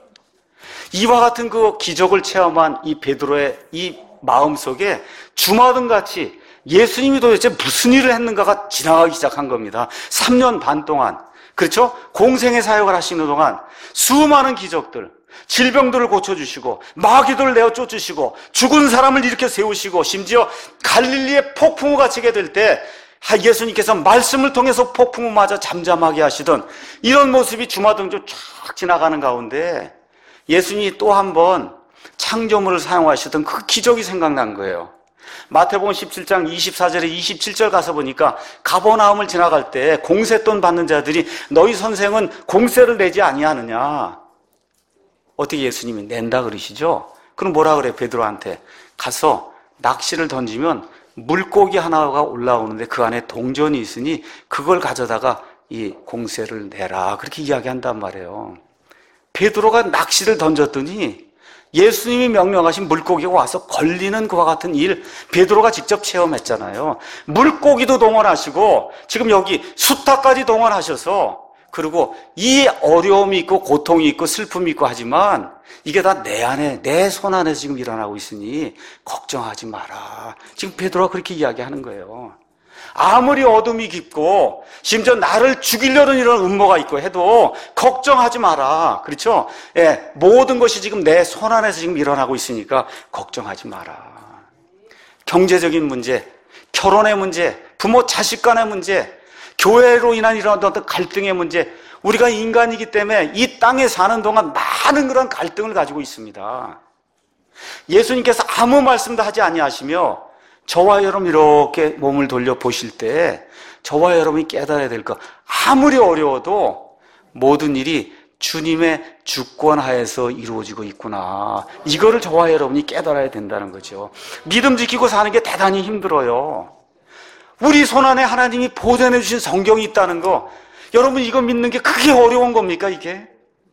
이와 같은 그 기적을 체험한 이 베드로의 이 마음속에 주마등같이 예수님이 도대체 무슨 일을 했는가가 지나가기 시작한 겁니다. 3년 반 동안, 그렇죠? 공생의 사역을 하시는 동안 수많은 기적들, 질병들을 고쳐주시고 마귀들을 내어 쫓으시고 죽은 사람을 일으켜 세우시고 심지어 갈릴리에 폭풍우가 갇히게 될 때 예수님께서 말씀을 통해서 폭풍우 맞아 잠잠하게 하시던 이런 모습이 주마등조 쫙 지나가는 가운데 예수님이 또 한 번 창조물을 사용하시던 그 기적이 생각난 거예요. 마태복음 17장 24절에 27절 가서 보니까 가버나움을 지나갈 때 공세돈 받는 자들이 너희 선생은 공세를 내지 아니하느냐. 어떻게 예수님이 낸다 그러시죠? 그럼 뭐라 그래요? 베드로한테 가서 낚시를 던지면 물고기 하나가 올라오는데 그 안에 동전이 있으니 그걸 가져다가 이 공세를 내라. 그렇게 이야기한단 말이에요. 베드로가 낚시를 던졌더니 예수님이 명령하신 물고기가 와서 걸리는 그와 같은 일 베드로가 직접 체험했잖아요. 물고기도 동원하시고 지금 여기 수탉까지 동원하셔서 그리고 이 어려움이 있고 고통이 있고 슬픔이 있고 하지만 이게 다 내 안에 내 손 안에서 지금 일어나고 있으니 걱정하지 마라. 지금 베드로가 그렇게 이야기하는 거예요. 아무리 어둠이 깊고 심지어 나를 죽이려는 이런 음모가 있고 해도 걱정하지 마라. 그렇죠? 예, 모든 것이 지금 내 손 안에서 지금 일어나고 있으니까 걱정하지 마라. 경제적인 문제, 결혼의 문제, 부모 자식 간의 문제, 교회로 인한 이런 어떤 갈등의 문제, 우리가 인간이기 때문에 이 땅에 사는 동안 많은 그런 갈등을 가지고 있습니다. 예수님께서 아무 말씀도 하지 아니하시며 저와 여러분 이렇게 몸을 돌려 보실 때 저와 여러분이 깨달아야 될 것, 아무리 어려워도 모든 일이 주님의 주권 하에서 이루어지고 있구나. 이거를 저와 여러분이 깨달아야 된다는 거죠. 믿음 지키고 사는 게 대단히 힘들어요. 우리 손안에 하나님이 보존해 주신 성경이 있다는 거, 여러분 이거 믿는 게 그게 어려운 겁니까 이게?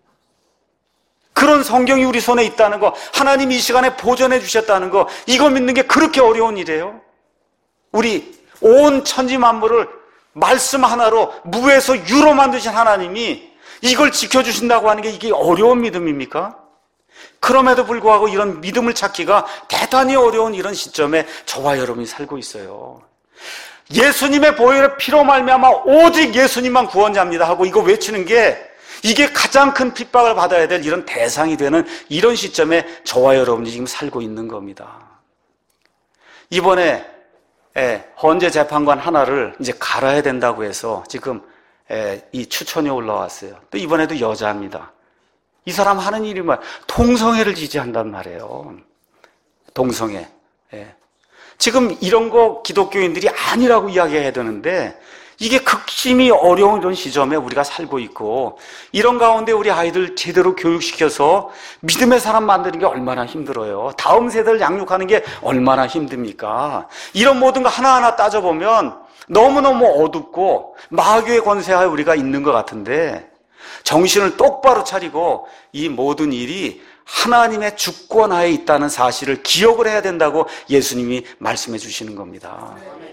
그런 성경이 우리 손에 있다는 거, 하나님이 이 시간에 보존해 주셨다는 거, 이거 믿는 게 그렇게 어려운 일이에요? 우리 온 천지 만물을 말씀 하나로 무에서 유로 만드신 하나님이 이걸 지켜주신다고 하는 게 이게 어려운 믿음입니까? 그럼에도 불구하고 이런 믿음을 찾기가 대단히 어려운 이런 시점에 저와 여러분이 살고 있어요. 예수님의 보혈의 피로 말미암아 오직 예수님만 구원자입니다 하고 이거 외치는 게 이게 가장 큰 핍박을 받아야 될 이런 대상이 되는 이런 시점에 저와 여러분이 지금 살고 있는 겁니다. 이번에 헌재 재판관 하나를 이제 갈아야 된다고 해서 지금 이 추천이 올라왔어요. 또 이번에도 여자입니다. 이 사람 하는 일이 뭐야? 동성애를 지지한단 말이에요. 동성애. 지금 이런 거 기독교인들이 아니라고 이야기해야 되는데 이게 극심히 어려운 이런 시점에 우리가 살고 있고 이런 가운데 우리 아이들 제대로 교육시켜서 믿음의 사람 만드는 게 얼마나 힘들어요. 다음 세대를 양육하는 게 얼마나 힘듭니까? 이런 모든 거 하나하나 따져보면 너무너무 어둡고 마귀의 권세하에 우리가 있는 것 같은데 정신을 똑바로 차리고 이 모든 일이 하나님의 주권하에 있다는 사실을 기억을 해야 된다고 예수님이 말씀해 주시는 겁니다.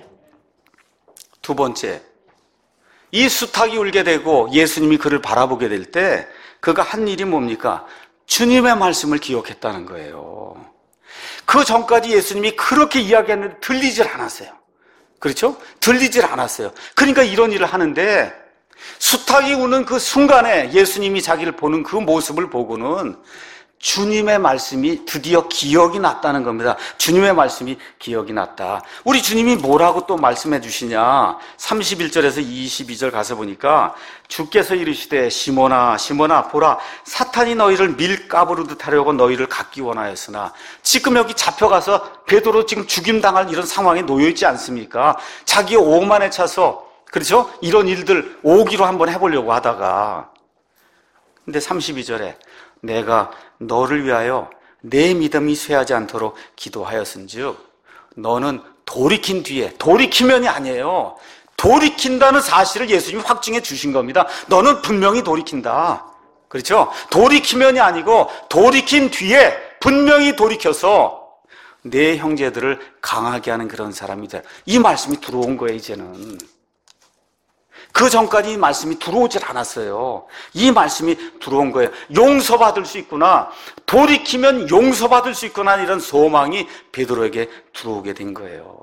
두 번째, 이 수탉이 울게 되고 예수님이 그를 바라보게 될 때 그가 한 일이 뭡니까? 주님의 말씀을 기억했다는 거예요. 그 전까지 예수님이 그렇게 이야기했는데 들리질 않았어요. 그렇죠? 들리질 않았어요. 그러니까 이런 일을 하는데 수탉이 우는 그 순간에 예수님이 자기를 보는 그 모습을 보고는 주님의 말씀이 드디어 기억이 났다는 겁니다. 주님의 말씀이 기억이 났다. 우리 주님이 뭐라고 또 말씀해 주시냐? 31절에서 22절 가서 보니까 주께서 이르시되 시몬아 시몬아 보라 사탄이 너희를 밀가부르듯 하려고 너희를 갖기 원하였으나 지금 여기 잡혀가서 베드로 지금 죽임당할 이런 상황에 놓여있지 않습니까? 자기 오만에 차서 그렇죠? 이런 일들 오기로 한번 해보려고 하다가 근데 32절에 내가 너를 위하여 내 믿음이 쇠하지 않도록 기도하였은즉 너는 돌이킨 뒤에 돌이키면이 아니에요. 돌이킨다는 사실을 예수님이 확증해 주신 겁니다. 너는 분명히 돌이킨다. 그렇죠? 돌이키면이 아니고 돌이킨 뒤에 분명히 돌이켜서 내 형제들을 강하게 하는 그런 사람이 돼. 이 말씀이 들어온 거예요, 이제는. 그 전까지 이 말씀이 들어오질 않았어요. 이 말씀이 들어온 거예요. 용서받을 수 있구나. 돌이키면 용서받을 수 있구나. 이런 소망이 베드로에게 들어오게 된 거예요.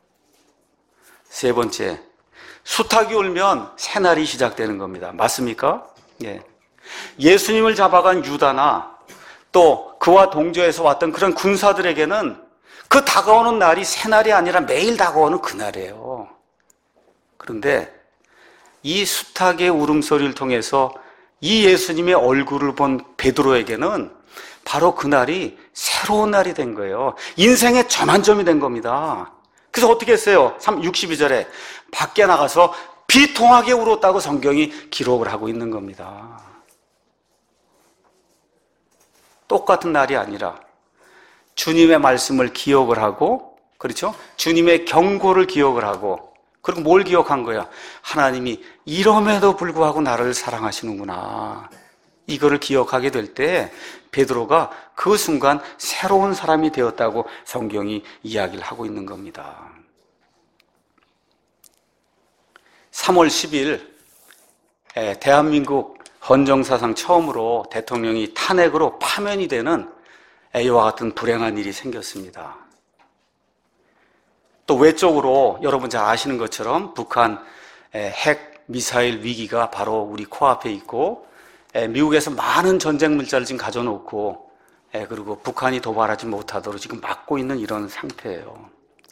세 번째, 수탉이 울면 새날이 시작되는 겁니다. 맞습니까? 예. 예수님을 잡아간 유다나 또 그와 동조해서 왔던 그런 군사들에게는 그 다가오는 날이 새날이 아니라 매일 다가오는 그날이에요. 그런데 이 수탉의 울음소리를 통해서 이 예수님의 얼굴을 본 베드로에게는 바로 그날이 새로운 날이 된 거예요. 인생의 전환점이 된 겁니다. 그래서 어떻게 했어요? 62절에 밖에 나가서 비통하게 울었다고 성경이 기록을 하고 있는 겁니다. 똑같은 날이 아니라 주님의 말씀을 기억을 하고, 그렇죠? 주님의 경고를 기억을 하고, 그리고 뭘 기억한 거야? 하나님이 이럼에도 불구하고 나를 사랑하시는구나. 이거를 기억하게 될 때 베드로가 그 순간 새로운 사람이 되었다고 성경이 이야기를 하고 있는 겁니다. 3월 10일 대한민국 헌정사상 처음으로 대통령이 탄핵으로 파면이 되는 이와 같은 불행한 일이 생겼습니다. 또 외적으로 여러분 잘 아시는 것처럼 북한 핵 미사일 위기가 바로 우리 코앞에 있고 미국에서 많은 전쟁 물자를 지금 가져놓고 그리고 북한이 도발하지 못하도록 지금 막고 있는 이런 상태예요.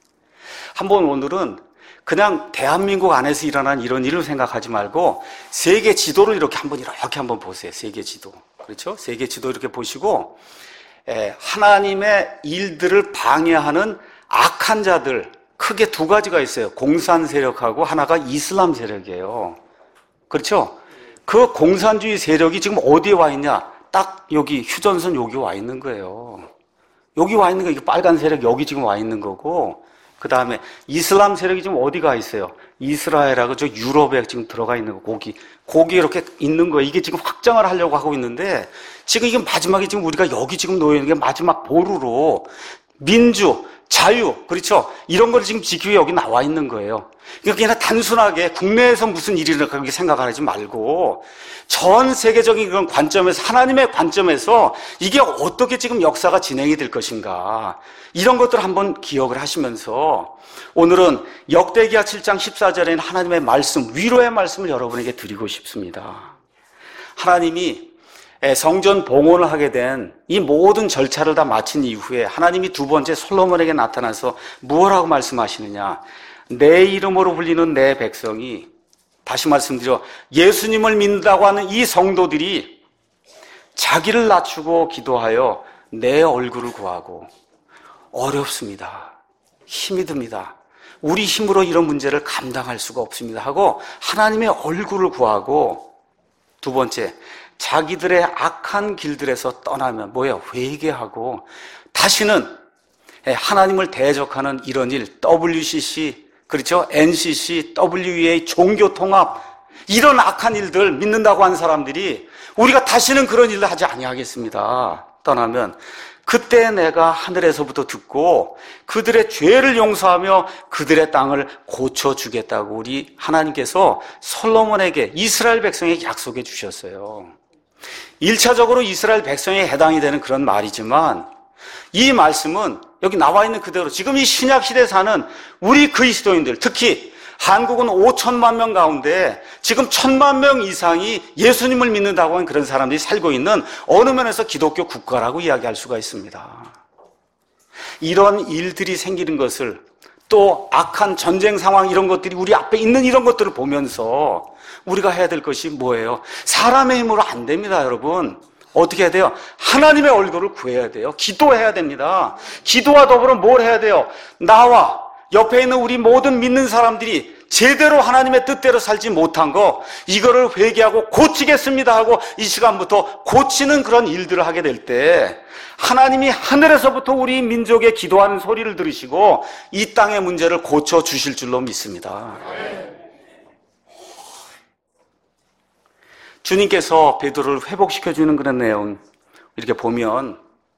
한번 오늘은 그냥 대한민국 안에서 일어난 이런 일을 생각하지 말고 세계 지도를 이렇게 한번 보세요. 세계 지도. 그렇죠? 세계 지도 이렇게 보시고 하나님의 일들을 방해하는 악한 자들 크게 두 가지가 있어요. 공산 세력하고 하나가 이슬람 세력이에요. 그렇죠? 그 공산주의 세력이 지금 어디에 와 있냐? 딱 여기 휴전선 여기 와 있는 거예요. 여기 와 있는 거, 이게 빨간 세력 여기 지금 와 있는 거고, 그 다음에 이슬람 세력이 지금 어디가 있어요? 이스라엘하고 저 유럽에 지금 들어가 있는 거, 거기 이렇게 있는 거예요. 이게 지금 확장을 하려고 하고 있는데, 지금 이게 마지막에 지금 우리가 여기 지금 놓여 있는 게 마지막 보루로 민주, 자유, 그렇죠? 이런 걸 지금 지키기 위해 여기 나와 있는 거예요. 그러니까 그냥 단순하게 국내에서 무슨 일이 일어날까 그렇게 생각하지 말고 전 세계적인 그런 관점에서, 하나님의 관점에서 이게 어떻게 지금 역사가 진행이 될 것인가, 이런 것들을 한번 기억을 하시면서 오늘은 역대기하 7장 14절에 있는 하나님의 말씀, 위로의 말씀을 여러분에게 드리고 싶습니다. 하나님이 성전 봉헌을 하게 된 이 모든 절차를 다 마친 이후에 하나님이 두 번째 솔로몬에게 나타나서 무엇라고 말씀하시느냐? 내 이름으로 불리는 내 백성이, 다시 말씀드려, 예수님을 믿는다고 하는 이 성도들이 자기를 낮추고 기도하여 내 얼굴을 구하고, 어렵습니다. 힘이 듭니다. 우리 힘으로 이런 문제를 감당할 수가 없습니다 하고 하나님의 얼굴을 구하고, 두 번째, 자기들의 악한 길들에서 떠나면 뭐예요? 회개하고 다시는 하나님을 대적하는 이런 일, WCC, 그렇죠? NCC, WEA, 종교통합, 이런 악한 일들 믿는다고 하는 사람들이 우리가 다시는 그런 일을 하지 아니하겠습니다. 떠나면 그때 내가 하늘에서부터 듣고 그들의 죄를 용서하며 그들의 땅을 고쳐주겠다고 우리 하나님께서 솔로몬에게, 이스라엘 백성에게 약속해 주셨어요. 1차적으로 이스라엘 백성에 해당이 되는 그런 말이지만 이 말씀은 여기 나와 있는 그대로 지금 이 신약 시대에 사는 우리 그리스도인들, 특히 한국은 5천만 명 가운데 지금 1,000만 명 이상이 예수님을 믿는다고 하는 그런 사람들이 살고 있는 어느 면에서 기독교 국가라고 이야기할 수가 있습니다. 이런 일들이 생기는 것을, 또 악한 전쟁 상황 이런 것들이 우리 앞에 있는 이런 것들을 보면서 우리가 해야 될 것이 뭐예요? 사람의 힘으로 안 됩니다, 여러분. 어떻게 해야 돼요? 하나님의 얼굴을 구해야 돼요. 기도해야 됩니다. 기도와 더불어 뭘 해야 돼요? 나와 옆에 있는 우리 모든 믿는 사람들이 제대로 하나님의 뜻대로 살지 못한 거, 이거를 회개하고 고치겠습니다 하고 이 시간부터 고치는 그런 일들을 하게 될 때 하나님이 하늘에서부터 우리 민족의 기도하는 소리를 들으시고 이 땅의 문제를 고쳐주실 줄로 믿습니다. 주님께서 베드로를 회복시켜주는 그런 내용 이렇게 보면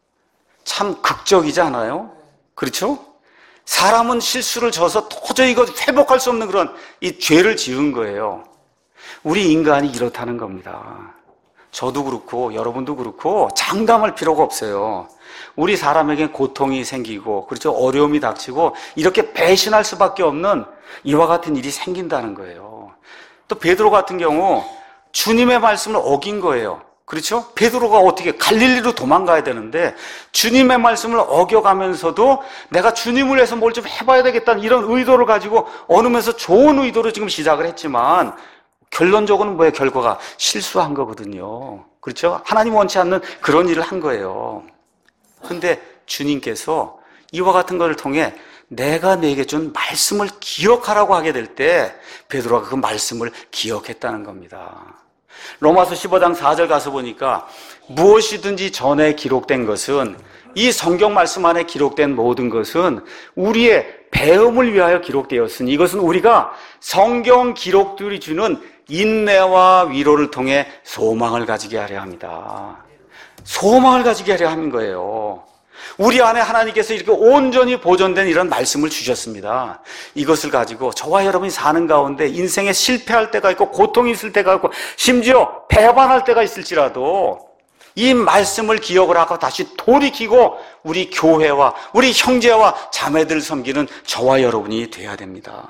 참 극적이지 않아요? 그렇죠? 사람은 실수를 져서 도저히 이거 회복할 수 없는 그런 이 죄를 지은 거예요. 우리 인간이 이렇다는 겁니다. 저도 그렇고 여러분도 그렇고 장담할 필요가 없어요. 우리 사람에게 고통이 생기고, 그렇죠? 어려움이 닥치고 이렇게 배신할 수밖에 없는 이와 같은 일이 생긴다는 거예요. 또 베드로 같은 경우 주님의 말씀을 어긴 거예요. 그렇죠? 베드로가 어떻게 갈릴리로 도망가야 되는데 주님의 말씀을 어겨가면서도 내가 주님을 위해서 뭘 좀 해봐야 되겠다는 이런 의도를 가지고 어느 면에서 좋은 의도로 지금 시작을 했지만 결론적으로는 뭐예요? 결과가 실수한 거거든요. 그렇죠? 하나님 원치 않는 그런 일을 한 거예요. 근데 주님께서 이와 같은 것을 통해 내가 내게 준 말씀을 기억하라고 하게 될 때 베드로가 그 말씀을 기억했다는 겁니다. 로마서 15장 4절 가서 보니까 무엇이든지 전에 기록된 것은, 이 성경 말씀 안에 기록된 모든 것은 우리의 배움을 위하여 기록되었으니 이것은 우리가 성경 기록들이 주는 인내와 위로를 통해 소망을 가지게 하려 합니다. 소망을 가지게 하려 하는 거예요. 우리 안에 하나님께서 이렇게 온전히 보존된 이런 말씀을 주셨습니다. 이것을 가지고 저와 여러분이 사는 가운데 인생에 실패할 때가 있고 고통이 있을 때가 있고 심지어 배반할 때가 있을지라도 이 말씀을 기억을 하고 다시 돌이키고 우리 교회와 우리 형제와 자매들 섬기는 저와 여러분이 돼야 됩니다.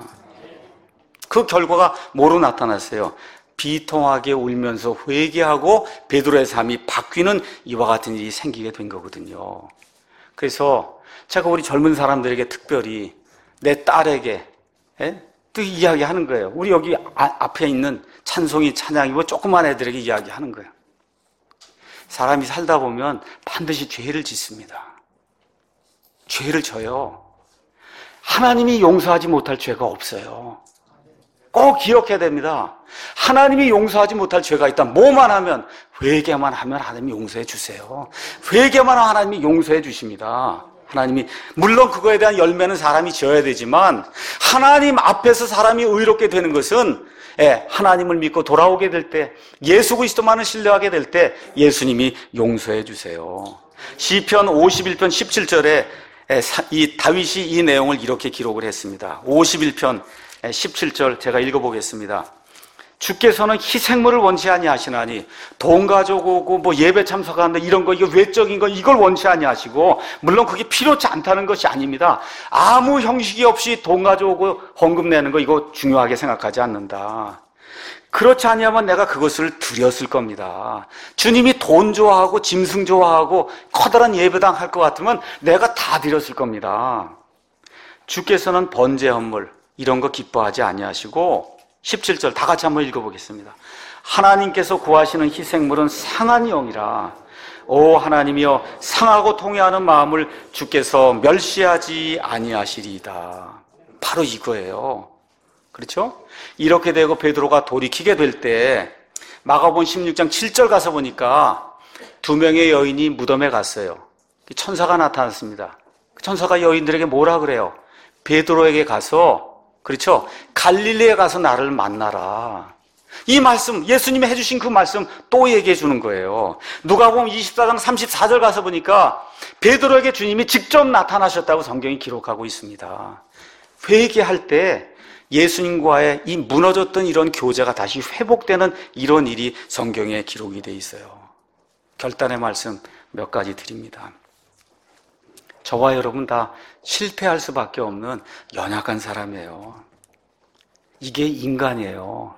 그 결과가 뭐로 나타났어요? 비통하게 울면서 회개하고 베드로의 삶이 바뀌는 이와 같은 일이 생기게 된 거거든요. 그래서 제가 우리 젊은 사람들에게 특별히 내 딸에게 또 이야기하는 거예요. 우리 여기 앞에 있는 찬송이 찬양이고 조그만 애들에게 이야기하는 거예요. 사람이 살다 보면 반드시 죄를 짓습니다. 죄를 져요. 하나님이 용서하지 못할 죄가 없어요. 꼭 기억해야 됩니다. 하나님이 용서하지 못할 죄가 있다. 뭐만 하면, 회개만 하면 하나님이 용서해 주세요. 회개만 하면 하나님이 용서해 주십니다. 하나님이, 물론 그거에 대한 열매는 사람이 지어야 되지만 하나님 앞에서 사람이 의롭게 되는 것은 하나님을 믿고 돌아오게 될 때, 예수 그리스도만을 신뢰하게 될 때 예수님이 용서해 주세요. 시편 51편 17절에 이 다윗이 이 내용을 이렇게 기록을 했습니다. 51편 17절 제가 읽어보겠습니다. 주께서는 희생물을 원치 아니하시나니, 돈 가져오고 뭐 예배 참석하는데 이런 거, 이거 외적인 거, 이걸 원치 아니하시고, 물론 그게 필요치 않다는 것이 아닙니다. 아무 형식이 없이 돈 가져오고 헌금 내는 거, 이거 중요하게 생각하지 않는다. 그렇지 아니하면 내가 그것을 드렸을 겁니다. 주님이 돈 좋아하고 짐승 좋아하고 커다란 예배당 할 것 같으면 내가 다 드렸을 겁니다. 주께서는 번제 헌물 이런 거 기뻐하지 아니하시고, 17절 다 같이 한번 읽어보겠습니다. 하나님께서 구하시는 희생물은 상한 영이라. 오 하나님이여, 상하고 통회하는 마음을 주께서 멸시하지 아니하시리이다. 바로 이거예요. 그렇죠? 이렇게 되고 베드로가 돌이키게 될 때 마가복음 16장 7절 가서 보니까 두 명의 여인이 무덤에 갔어요. 천사가 나타났습니다. 천사가 여인들에게 뭐라 그래요? 베드로에게 가서, 그렇죠? 갈릴리에 가서 나를 만나라. 이 말씀, 예수님이 해주신 그 말씀 또 얘기해 주는 거예요. 누가복음 24장 34절 가서 보니까 베드로에게 주님이 직접 나타나셨다고 성경이 기록하고 있습니다. 회개할 때 예수님과의 이 무너졌던 이런 교제가 다시 회복되는 이런 일이 성경에 기록이 돼 있어요. 결단의 말씀 몇 가지 드립니다. 저와 여러분 다 실패할 수밖에 없는 연약한 사람이에요. 이게 인간이에요.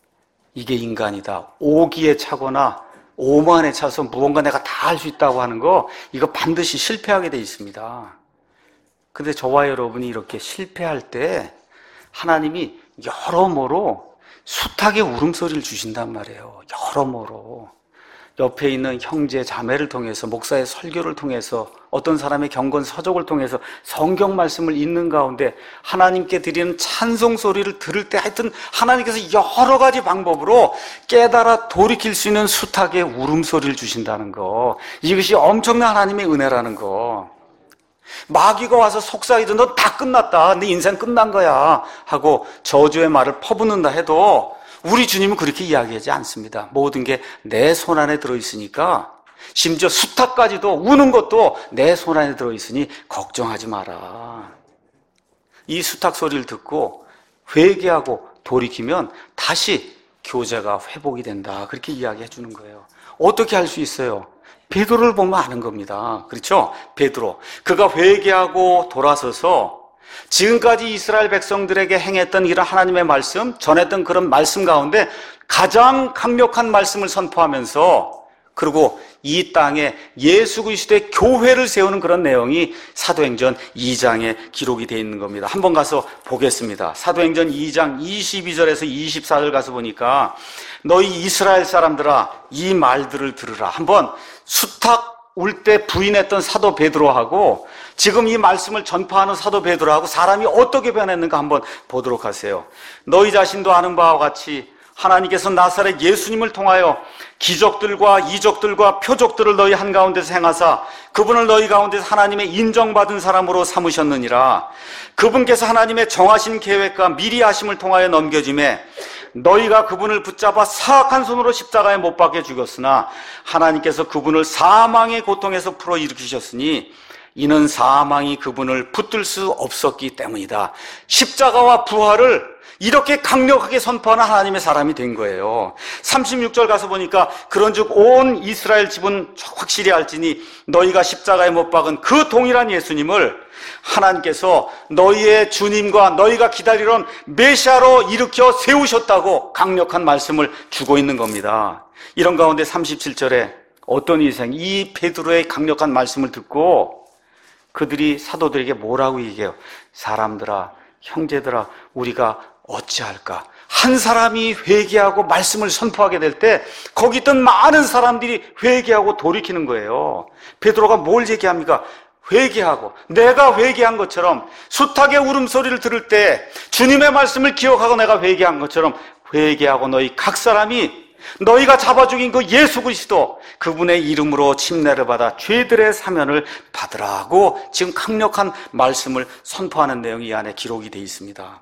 이게 인간이다. 오기에 차거나 오만에 차서 무언가 내가 다 할 수 있다고 하는 거, 이거 반드시 실패하게 돼 있습니다. 근데 저와 여러분이 이렇게 실패할 때 하나님이 여러모로 숱하게 울음소리를 주신단 말이에요. 여러모로. 옆에 있는 형제, 자매를 통해서, 목사의 설교를 통해서, 어떤 사람의 경건 서적을 통해서 성경 말씀을 읽는 가운데 하나님께 드리는 찬송 소리를 들을 때 하여튼 하나님께서 여러 가지 방법으로 깨달아 돌이킬 수 있는 숱하게 울음소리를 주신다는 거, 이것이 엄청난 하나님의 은혜라는 거. 마귀가 와서 속삭이도 너 다 끝났다, 네 인생 끝난 거야 하고 저주의 말을 퍼붓는다 해도 우리 주님은 그렇게 이야기하지 않습니다. 모든 게 내 손 안에 들어있으니까, 심지어 수탉까지도, 우는 것도 내 손 안에 들어있으니 걱정하지 마라. 이 수탉 소리를 듣고 회개하고 돌이키면 다시 교제가 회복이 된다, 그렇게 이야기해 주는 거예요. 어떻게 할 수 있어요? 베드로를 보면 아는 겁니다. 그렇죠? 베드로, 그가 회개하고 돌아서서 지금까지 이스라엘 백성들에게 행했던 이런 하나님의 말씀, 전했던 그런 말씀 가운데 가장 강력한 말씀을 선포하면서, 그리고 이 땅에 예수 그리스도의 교회를 세우는 그런 내용이 사도행전 2장에 기록이 되어 있는 겁니다. 한번 가서 보겠습니다. 사도행전 2장 22절에서 24절 가서 보니까, 너희 이스라엘 사람들아 이 말들을 들으라. 한번 수탉 울 때 부인했던 사도 베드로하고 지금 이 말씀을 전파하는 사도 베드로하고 사람이 어떻게 변했는가 한번 보도록 하세요. 너희 자신도 아는 바와 같이 하나님께서 나사렛 예수님을 통하여 기적들과 이적들과 표적들을 너희 한가운데서 행하사 그분을 너희 가운데서 하나님의 인정받은 사람으로 삼으셨느니라. 그분께서 하나님의 정하신 계획과 미리 하심을 통하여 넘겨짐에 너희가 그분을 붙잡아 사악한 손으로 십자가에 못 박혀 죽였으나 하나님께서 그분을 사망의 고통에서 풀어 일으키셨으니 이는 사망이 그분을 붙들 수 없었기 때문이다. 십자가와 부활을 이렇게 강력하게 선포하는 하나님의 사람이 된 거예요. 36절 가서 보니까 그런즉 온 이스라엘 집은 확실히 알지니 너희가 십자가에 못 박은 그 동일한 예수님을 하나님께서 너희의 주님과 너희가 기다리던 메시아로 일으켜 세우셨다고 강력한 말씀을 주고 있는 겁니다. 이런 가운데 37절에 어떤 인생, 이 베드로의 강력한 말씀을 듣고 그들이 사도들에게 뭐라고 얘기해요? 사람들아, 형제들아, 우리가 어찌할까? 한 사람이 회개하고 말씀을 선포하게 될 때 거기 있던 많은 사람들이 회개하고 돌이키는 거예요. 베드로가 뭘 얘기합니까? 회개하고, 내가 회개한 것처럼, 숱하게 울음소리를 들을 때 주님의 말씀을 기억하고 내가 회개한 것처럼 회개하고 너희 각 사람이 너희가 잡아 죽인 그 예수 그리스도 그분의 이름으로 침례를 받아 죄들의 사면을 받으라고 지금 강력한 말씀을 선포하는 내용이 이 안에 기록이 되어 있습니다.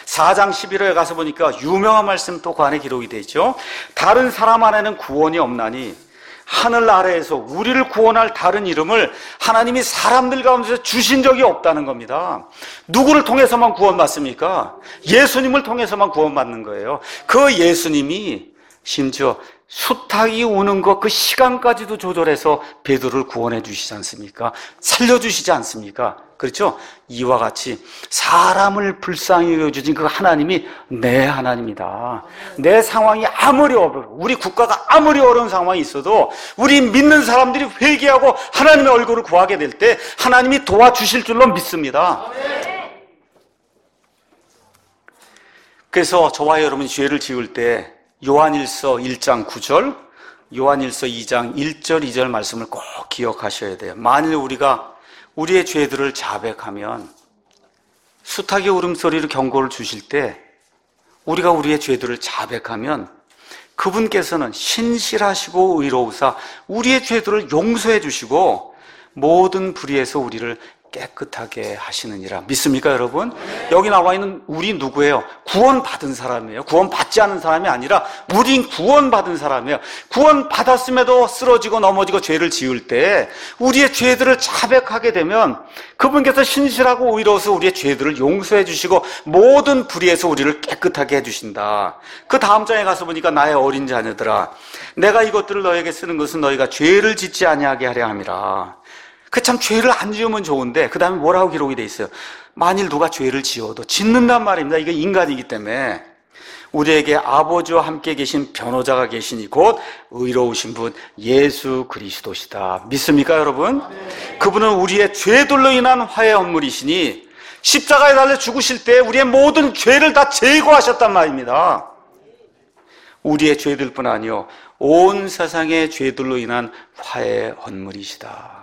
4장 11호에 가서 보니까 유명한 말씀 또 그 안에 기록이 되어 있죠. 다른 사람 안에는 구원이 없나니 하늘 아래에서 우리를 구원할 다른 이름을 하나님이 사람들 가운데서 주신 적이 없다는 겁니다. 누구를 통해서만 구원받습니까? 예수님을 통해서만 구원받는 거예요. 그 예수님이 심지어 수탉이 우는 것 그 시간까지도 조절해서 베드로를 구원해 주시지 않습니까? 살려주시지 않습니까? 그렇죠? 이와 같이 사람을 불쌍히 여겨주신 그 하나님이 내 하나님이다. 내 상황이 아무리 어려워, 우리 국가가 아무리 어려운 상황이 있어도 우리 믿는 사람들이 회개하고 하나님의 얼굴을 구하게 될 때 하나님이 도와주실 줄로 믿습니다. 그래서 저와 여러분이 죄를 지을 때 요한일서 1장 9절, 요한일서 2장 1절, 2절 말씀을 꼭 기억하셔야 돼요. 만일 우리가 우리의 죄들을 자백하면, 숱하게 울음소리로 경고를 주실 때 우리가 우리의 죄들을 자백하면 그분께서는 신실하시고 의로우사 우리의 죄들을 용서해 주시고 모든 불의에서 우리를 깨끗하게 하시느니라. 믿습니까, 여러분? 여기 나와 있는 우리 누구예요? 구원받은 사람이에요. 구원받지 않은 사람이 아니라 우린 구원받은 사람이에요. 구원받았음에도 쓰러지고 넘어지고 죄를 지을 때 우리의 죄들을 자백하게 되면 그분께서 신실하고 의로워서 우리의 죄들을 용서해 주시고 모든 불의에서 우리를 깨끗하게 해 주신다. 그 다음 장에 가서 보니까 나의 어린 자녀들아, 내가 이것들을 너에게 쓰는 것은 너희가 죄를 짓지 아니하게 하려 함이라. 그 참 죄를 안 지으면 좋은데 그 다음에 뭐라고 기록이 돼 있어요? 만일 누가 죄를 지어도 짓는단 말입니다. 이게 인간이기 때문에. 우리에게 아버지와 함께 계신 변호자가 계시니 곧 의로우신 분 예수 그리스도시다. 믿습니까, 여러분? 그분은 우리의 죄들로 인한 화해 헌물이시니 십자가에 달려 죽으실 때 우리의 모든 죄를 다 제거하셨단 말입니다. 우리의 죄들뿐 아니요 온 세상의 죄들로 인한 화해 헌물이시다.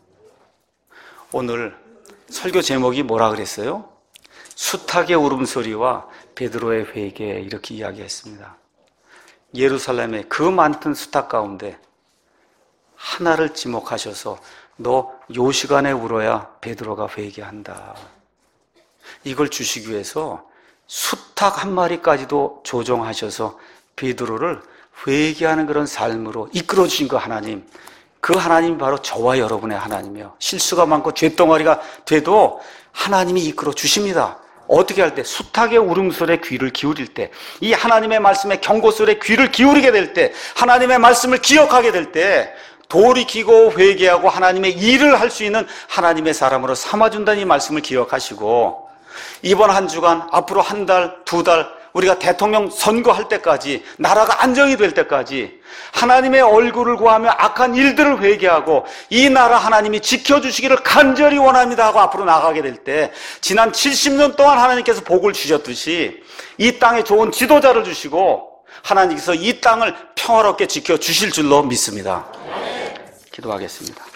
오늘 설교 제목이 뭐라 그랬어요? 숱하게 울음소리와 베드로의 회개, 이렇게 이야기했습니다. 예루살렘의 그 많던 수탉 가운데 하나를 지목하셔서 너 요 시간에 울어야 베드로가 회개한다. 이걸 주시기 위해서 수탉 한 마리까지도 조종하셔서 베드로를 회개하는 그런 삶으로 이끌어 주신 그 하나님, 그 하나님이 바로 저와 여러분의 하나님이요, 실수가 많고 죄덩어리가 돼도 하나님이 이끌어 주십니다. 어떻게 할 때? 수탉의 울음소리에 귀를 기울일 때, 이 하나님의 말씀에 경고소리에 귀를 기울이게 될 때, 하나님의 말씀을 기억하게 될 때 돌이키고 회개하고 하나님의 일을 할 수 있는 하나님의 사람으로 삼아준다는 이 말씀을 기억하시고, 이번 한 주간, 앞으로 한 달, 두 달, 우리가 대통령 선거할 때까지, 나라가 안정이 될 때까지 하나님의 얼굴을 구하며 악한 일들을 회개하고 이 나라 하나님이 지켜주시기를 간절히 원합니다 하고 앞으로 나가게 될 때, 지난 70년 동안 하나님께서 복을 주셨듯이 이 땅에 좋은 지도자를 주시고 하나님께서 이 땅을 평화롭게 지켜주실 줄로 믿습니다. 기도하겠습니다.